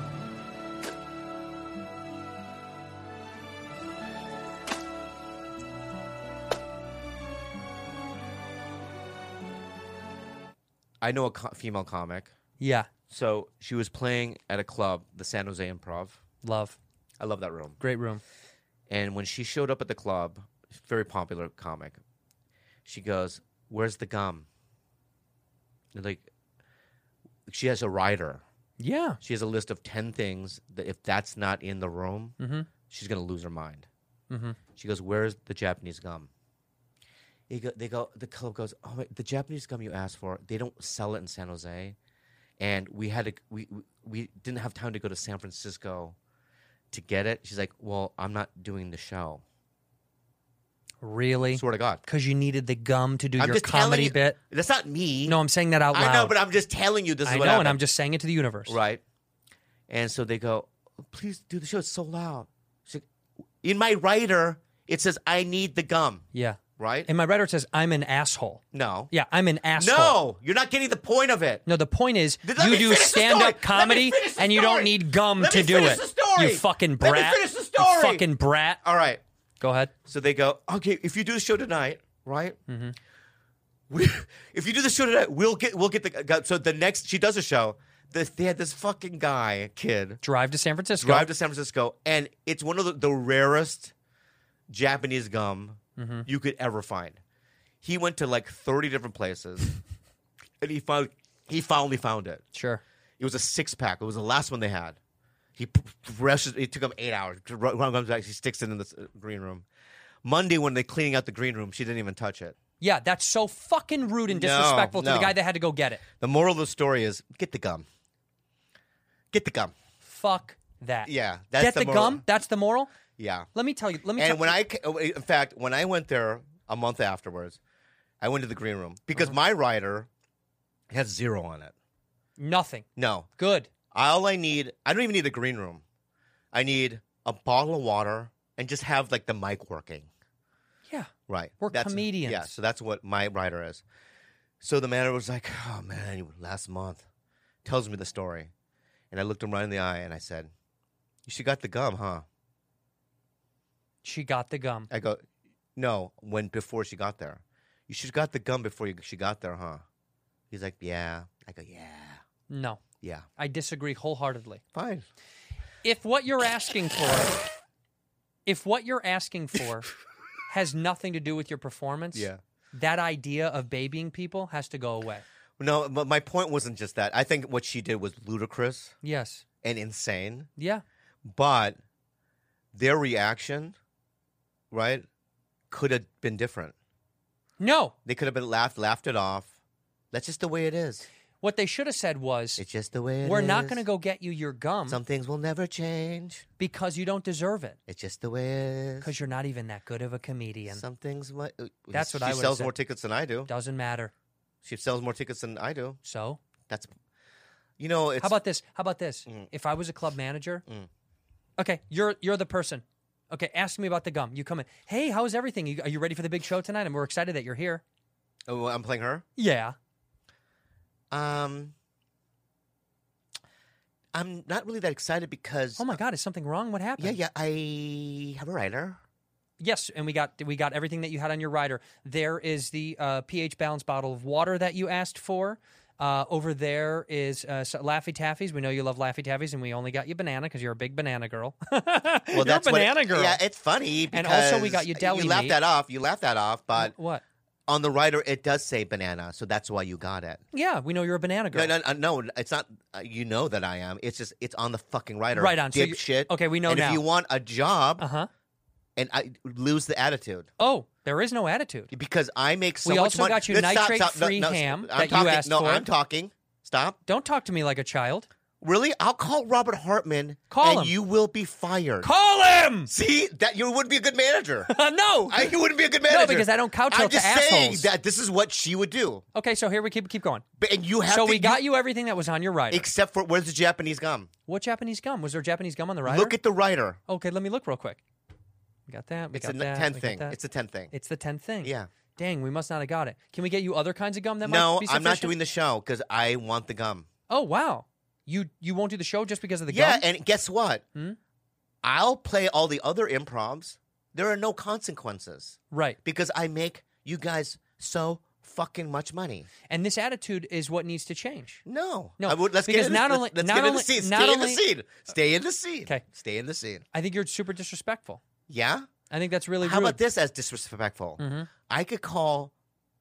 I know a female comic. Yeah. So she was playing at a club, the San Jose Improv. Love. I love that room. Great room. And when she showed up at the club, very popular comic, she goes, "Where's the gum?" And like, she has a rider. Yeah. She has a list of 10 things that if that's not in the room, she's going to lose her mind. She goes, "Where's the Japanese gum?" The club goes, "Oh, wait, the Japanese gum you asked for, they don't sell it in San Jose. And we didn't have time to go to San Francisco to get it." She's like, "Well, I'm not doing the show." Really? Swear to God. Because you needed the gum to do I'm your just telling comedy you- bit. That's not me. No, I'm saying that out loud. I know, but I'm just telling you this is I what know, happened. and I'm just saying it to the universe. Right. And so they go, "Please do the show. It's so loud." She's like, in my writer, it says, "I need the gum." Yeah. Right? And my writer says, I'm an asshole. No. Yeah, I'm an asshole. No, you're not getting the point of it. No, the point is Let you me do finish the stand-up story. Let me comedy finish the and you don't story. need gum Let to me do finish it. the story. You fucking Let brat. me finish the story. You fucking brat. All right. Go ahead. So they go, "Okay, if you do the show tonight, right? If you do the show tonight, we'll get the." So the next she does a show. They had this fucking kid, Drive to San Francisco. and it's one of the rarest Japanese gum you could ever find. He went to like 30 different places, and he finally found it. Sure. It was a 6-pack. It was the last one they had. It took him 8 hours. He sticks it in the green room. Monday, when they're cleaning out the green room, she didn't even touch it. Yeah, that's so fucking rude and disrespectful to the guy that had to go get it. The moral of the story is, get the gum. Get the gum. Fuck that. Yeah, that's Get the moral. gum? That's the moral? Yeah. Let me tell you. When I went there a month afterwards, I went to the green room because my rider has 0 on it. Nothing. No. Good. All I need, I don't even need a green room. I need a bottle of water and just have like the mic working. Yeah. Right. We're comedians. Yeah, so that's what my rider is. So the manager was like, oh man, last month. Tells me the story. And I looked him right in the eye and I said, she got the gum, huh? She got the gum. I go, no, before she got there. You should have got the gum before she got there, huh? He's like, yeah. I go, yeah. No. Yeah. I disagree wholeheartedly. Fine. If what you're asking for has nothing to do with your performance, that idea of babying people has to go away. No, but my point wasn't just that. I think what she did was ludicrous. Yes. And insane. Yeah. But their reaction, right, could have been different. No. They could have been laughed it off. That's just the way it is. What they should have said was, it's just the way it is. We're not going to go get you your gum. Some things will never change. Because you don't deserve it. It's just the way it is. Because you're not even that good of a comedian. Some things might... That's what I would She sells more tickets than I do. Doesn't matter. She sells more tickets than I do. So? That's... You know, it's... How about this? If I was a club manager... Okay, you're the person. Okay, ask me about the gum. You come in. Hey, how's everything? Are you ready for the big show tonight? And we're excited that you're here. Oh, I'm playing her? Yeah. I'm not really that excited because... Oh, my God. Is something wrong? What happened? Yeah. I have a rider. Yes, and we got everything that you had on your rider. There is the pH balanced bottle of water that you asked for. Over there is Laffy Taffies. We know you love Laffy Taffies, and we only got you banana because you're a big banana girl. Well, that's a banana girl. Yeah, it's funny because... And also we got you deli You laughed meat. that off, but... What? On the rider, it does say banana, so that's why you got it. Yeah, we know you're a banana girl. No, it's not. You know that I am. It's just it's on the fucking rider. Right on. Dipshit. Okay, we know and now. if you want a job, and I lose the attitude. Oh, there is no attitude because I make so much money. We also got you nitrate-free ham that you asked for. No, I'm talking. Stop. Don't talk to me like a child. Really? I'll call Robert Hartman. Call and him. You will be fired. Call him. See that you wouldn't be a good manager. No, you wouldn't be a good manager. No, because I don't couch out to assholes. I'm just saying that this is what she would do. Okay, so here we keep going. And you have. So we got you everything that was on your rider, except for where's the Japanese gum? What Japanese gum? Was there Japanese gum on the rider? Look at the rider. Okay, let me look real quick. We got that. It's the 10th thing. It's the 10th thing. It's the 10th thing. Yeah. Dang, we must not have got it. Can we get you other kinds of gum that might be sufficient? I'm not doing the show because I want the gum. Oh, wow. You won't do the show just because of the gum? Yeah, and guess what? I'll play all the other improvs. There are no consequences. Right. Because I make you guys so fucking much money. And this attitude is what needs to change. No. Let's get in the scene. Stay in the scene. Stay in the scene. Okay. Stay in the scene. I think you're super disrespectful. Yeah? I think that's really rude. How about this as disrespectful? I could call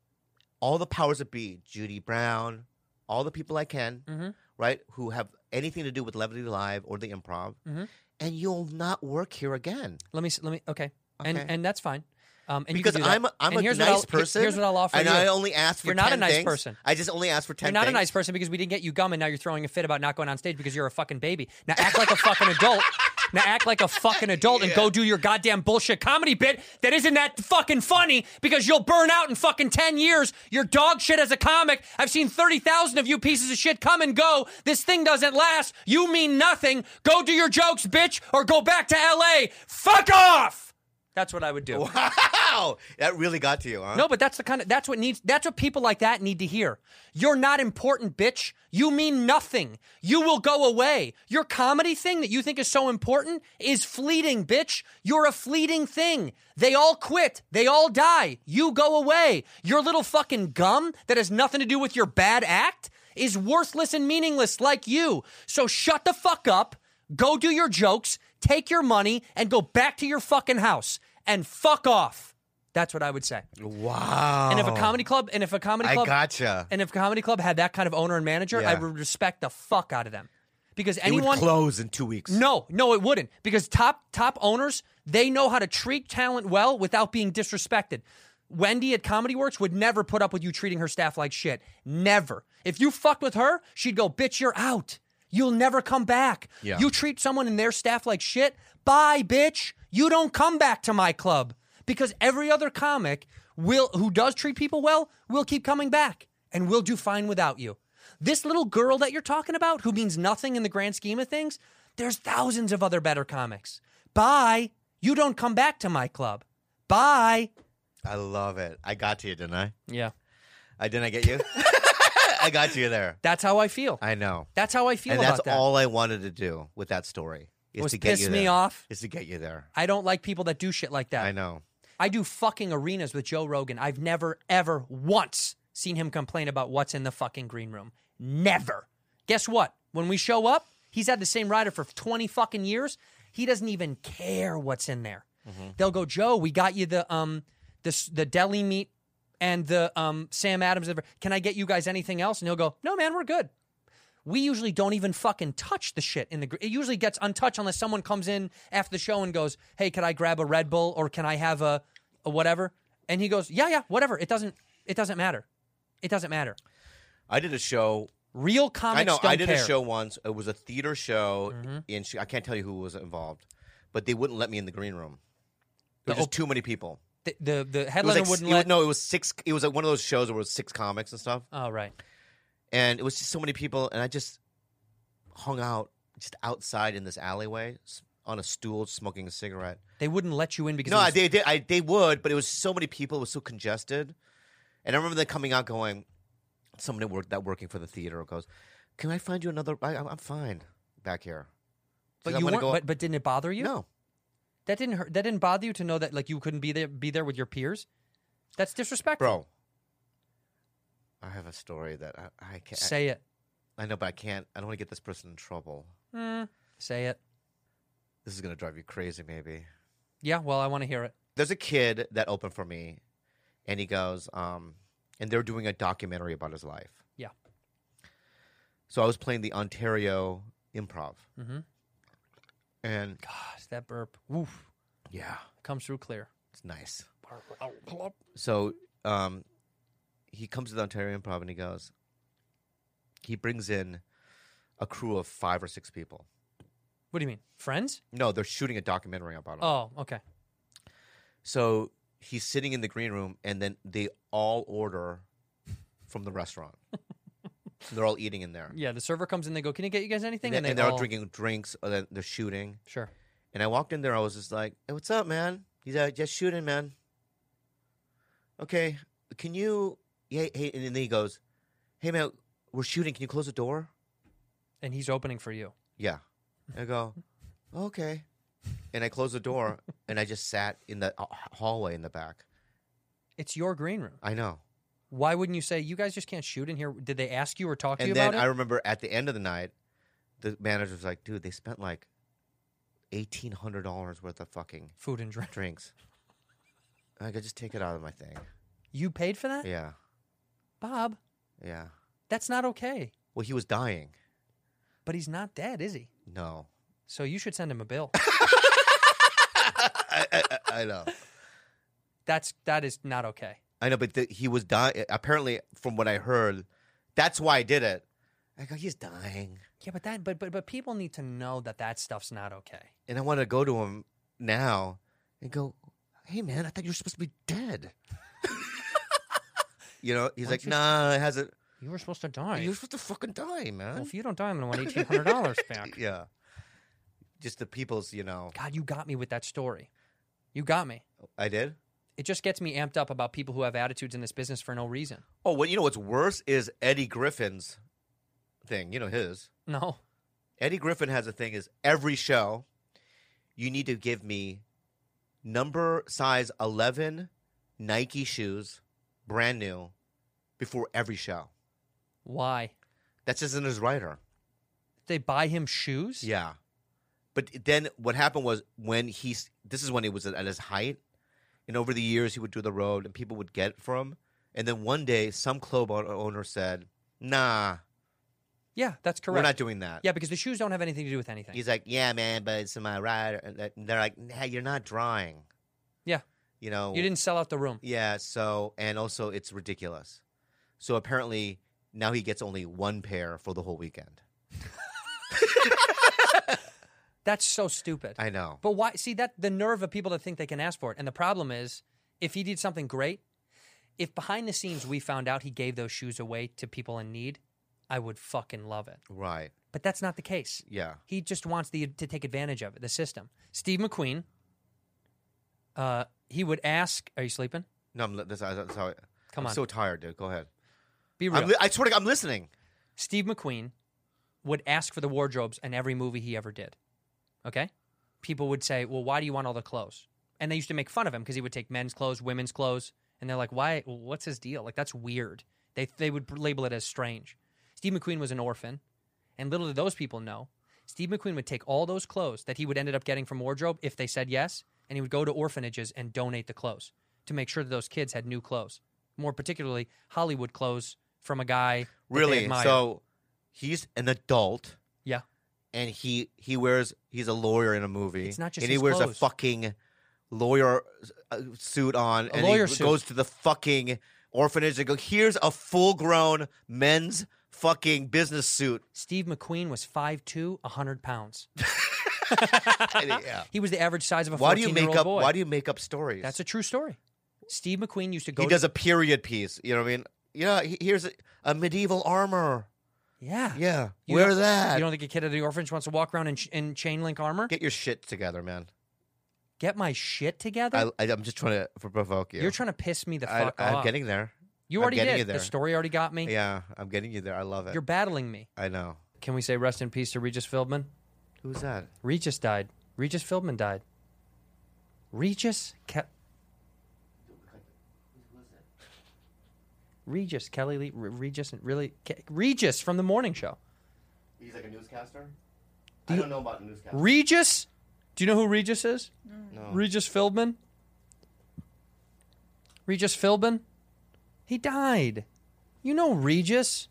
all the powers that be, Judy Brown, all the people I can, right, who have anything to do with Levity Live or the improv, and you'll not work here again. Let me. Okay. And that's fine. And because you can do that. I'm and a nice person. Here's what I'll offer and you. I only ask for 10 You're not a nice things. person. I just only ask for 10 You're not things. a nice person because we didn't get you gum, and now you're throwing a fit about not going on stage because you're a fucking baby. Now act like a fucking adult. Now act like a fucking adult and go do your goddamn bullshit comedy bit that isn't that fucking funny because you'll burn out in fucking 10 years. You're dog shit as a comic. I've seen 30,000 of you pieces of shit come and go. This thing doesn't last. You mean nothing. Go do your jokes, bitch, or go back to LA. Fuck off! That's what I would do. Wow! That really got to you, huh? No, but that's what people like that need to hear. You're not important, bitch. You mean nothing. You will go away. Your comedy thing that you think is so important is fleeting, bitch. You're a fleeting thing. They all quit. They all die. You go away. Your little fucking gum that has nothing to do with your bad act is worthless and meaningless like you. So shut the fuck up, go do your jokes, take your money, and go back to your fucking house and fuck off. That's what I would say. Wow. And if a comedy club, I gotcha. And if a comedy club had that kind of owner and manager, I would respect the fuck out of them. Because anyone it would close in 2 weeks. No, it wouldn't. Because top owners, they know how to treat talent well without being disrespected. Wendy at Comedy Works would never put up with you treating her staff like shit. Never. If you fucked with her, she'd go, bitch, you're out. You'll never come back. Yeah. You treat someone in their staff like shit, bye, bitch. You don't come back to my club. Because every other comic who does treat people well will keep coming back and will do fine without you. This little girl that you're talking about, who means nothing in the grand scheme of things, there's thousands of other better comics. Bye. You don't come back to my club. Bye. I love it. I got to you, didn't I? Yeah. Didn't I get you? I got you there. That's how I feel. I know. That's how I feel and about that's that. all I wanted to do with that story. Is Was to get piss you me there. off. Is to get you there. I don't like people that do shit like that. I know. I do fucking arenas with Joe Rogan. I've never, ever once seen him complain about what's in the fucking green room. Never. Guess what? When we show up, he's had the same rider for 20 fucking years. He doesn't even care what's in there. Mm-hmm. They'll go, Joe, we got you the deli meat and the Sam Adams. Can I get you guys anything else? And he'll go, no, man, we're good. We usually don't even fucking touch the shit in the. It usually gets untouched unless someone comes in after the show and goes, "Hey, can I grab a Red Bull or can I have a whatever?" And he goes, "Yeah, whatever. It doesn't matter. It doesn't matter." I did a show. Real comics. I know. Don't I did care. a show once. It was a theater show in. I can't tell you who was involved, but they wouldn't let me in the green room. There were just too many people. The headliner wouldn't let. No, it was 6. It was like one of those shows where it was 6 comics and stuff. Oh, right. And it was just so many people, and I just hung out just outside in this alleyway on a stool, smoking a cigarette. They wouldn't let you in because no, they would, but it was so many people, it was so congested. And I remember them coming out, going, someone working for the theater goes, "Can I find you another? I'm fine back here." But you weren't. But didn't it bother you? No, that didn't hurt. That didn't bother you to know that like you couldn't be there with your peers. That's disrespectful, bro. I have a story that I can't say it. I know, but I can't. I don't want to get this person in trouble. Say it. This is gonna drive you crazy, maybe. Yeah, well, I want to hear it. There's a kid that opened for me, and he goes, and they're doing a documentary about his life. Yeah. So I was playing the Ontario Improv. Mm-hmm. And gosh, that burp. Woof. Yeah. Comes through clear. It's nice. So he comes to the Ontario Improv and he brings in a crew of 5 or 6 people. What do you mean? Friends? No, they're shooting a documentary about him. Oh, okay. So he's sitting in the green room, and then they all order from the restaurant. They're all eating in there. Yeah, the server comes in, they go, "Can I get you guys anything?" And they're all drinking drinks, and they're shooting. Sure. And I walked in there, I was just like, "Hey, what's up, man?" He's like, "Just shooting, man." Okay, can you... Hey, and then he goes, "Hey, man, we're shooting. Can you close the door?" And he's opening for you. Yeah. I go, "Okay." And I closed the door, and I just sat in the hallway in the back. It's your green room. I know. Why wouldn't you say, "You guys just can't shoot in here"? Did they ask you or talk to you about it? And then I remember at the end of the night, the manager was like, "Dude, they spent like $1,800 worth of fucking food and drinks." I could just take it out of my thing. You paid for that? Yeah. Bob. Yeah. That's not okay. Well, he was dying. But he's not dead, is he? No. So you should send him a bill. I know. That is not okay. I know, but he was dying. Apparently, from what I heard, that's why I did it. I go, he's dying. Yeah, but people need to know that stuff's not okay. And I want to go to him now and go, "Hey, man, I thought you were supposed to be dead." You know, he's like, "Nah, it hasn't." You were supposed to die. You were supposed to fucking die, man. Well, if you don't die, I'm going to want $1,800 back. Yeah. Just the people's, God, you got me with that story. You got me. I did? It just gets me amped up about people who have attitudes in this business for no reason. Oh, well, you know what's worse is Eddie Griffin's thing. You know his. No. Eddie Griffin has a thing is every show, you need to give me number size 11 Nike shoes, brand new, before every show. Why? That's just in his writer. They buy him shoes? Yeah. But then what happened was this is when he was at his height, and over the years he would do the road and people would get it for him. And then one day some club owner said, nah, Yeah, that's correct. we're not doing that. Yeah, because the shoes don't have anything to do with anything. He's like, yeah, man, but it's my rider. And they're like, nah, you're not drawing. Yeah. You know. You didn't sell out the room. Yeah, so, and also it's ridiculous. So apparently now he gets only one pair for the whole weekend. That's so stupid. I know. But why? See, that the nerve of people to think they can ask for it. And the problem is, if he did something great, if behind the scenes we found out he gave those shoes away to people in need, I would fucking love it. Right. But that's not the case. Yeah. He just wants to take advantage of it, the system. Steve McQueen, he would ask, are you sleeping? No, that's how Come I'm on. so tired, dude. Go ahead. Be real. I swear to God, I'm listening. Steve McQueen would ask for the wardrobes in every movie he ever did. Okay? People would say, well, why do you want all the clothes? And they used to make fun of him because he would take men's clothes, women's clothes, and they're like, why? What's his deal? Like, that's weird. They would label it as strange. Steve McQueen was an orphan, and little did those people know, Steve McQueen would take all those clothes that he would ended up getting from wardrobe if they said yes, and he would go to orphanages and donate the clothes to make sure that those kids had new clothes. More particularly, Hollywood clothes from a guy that they Really? admire. So he's an adult. Yeah. And he's a lawyer in a movie. It's not just and he his wears a clothes. fucking lawyer suit on. A and lawyer he suit. goes to the fucking orphanage and go, here's a full-grown men's fucking business suit. Steve McQueen was 5'2", 100 pounds. Yeah. He was the average size of a Why do you 14-year-old make up? boy. Why do you make up stories? That's a true story. Steve McQueen used to go. He does a period piece. You know what I mean? Yeah. Here's a medieval armor. Yeah. Yeah. You Wear don't- that. You don't think a kid at the orphanage wants to walk around in chain link armor? Get your shit together, man. Get my shit together? I'm just trying to provoke you. You're trying to piss me the fuck off. I'm getting there. You I'm already getting did. you there. The story already got me. Yeah, I'm getting you there. I love it. You're battling me. I know. Can we say rest in peace to Regis Philbin? Who's that? Regis died. Regis Philbin died. Regis? Regis, Kelly Lee, Regis, really? Regis from the morning show. He's like a newscaster? I don't know about newscasters. Regis? Do you know who Regis is? No. Regis Philbin? Regis Philbin? He died. You know Regis.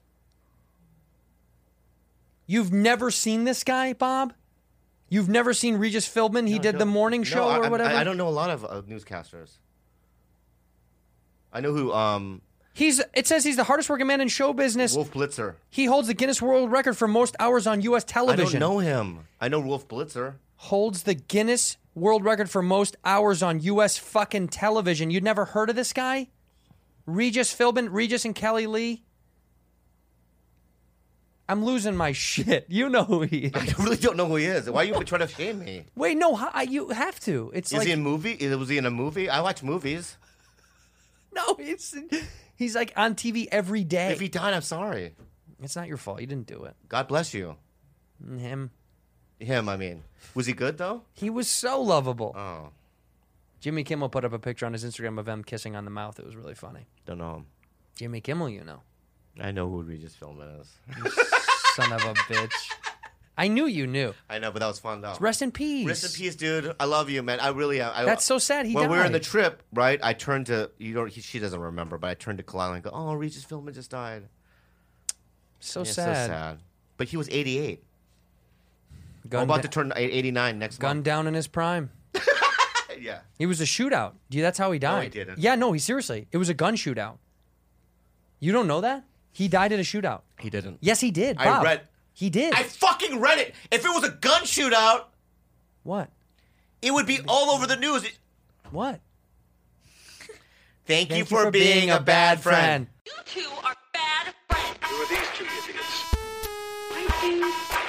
You've never seen this guy, Bob? You've never seen Regis Philbin? He did the morning show or whatever? I don't know a lot of newscasters. I know who, It says he's the hardest working man in show business. Wolf Blitzer. He holds the Guinness World Record for most hours on U.S. television. I don't know him. I know Wolf Blitzer. Holds the Guinness World Record for most hours on U.S. fucking television. You'd never heard of this guy? Regis Philbin, Regis and Kelly Lee? I'm losing my shit. You know who he is. I really don't know who he is. Why are you trying to shame me? Wait, no, you have to. It's Is he in movie? Was he in a movie? I watch movies. No, he's like on TV every day. If he died, I'm sorry. It's not your fault. You didn't do it. God bless you. Him, I mean. Was he good, though? he was so lovable. Oh, Jimmy Kimmel put up a picture on his Instagram of them kissing on the mouth. It was really funny. don't know him. Jimmy Kimmel, you know. I know who Regis Philbin is. Son of a bitch. I knew you knew. I know, but that was fun, though. Rest in peace. Rest in peace, dude. I love you, man. I really am. That's so sad. He when died. we were in the trip, right? I turned to she doesn't remember, but I turned to Kalila and go, "Oh, Regis Philbin just died." So Yeah, sad. So sad. But he was 88. Gun I'm about da- to turn 89 next Gunned month. down in his prime. Yeah. He was a shootout. Dude, that's how he died. he didn't. Yeah, no, seriously. It was a gun shootout. You don't know that? He died in a shootout. He didn't. Yes, he did. I Bob. read. He did. I fucking read it. If it was a gun shootout, What? it would be all over the news. What? Thank you for being a bad friend. You two are bad friends. Who are these two idiots? I do.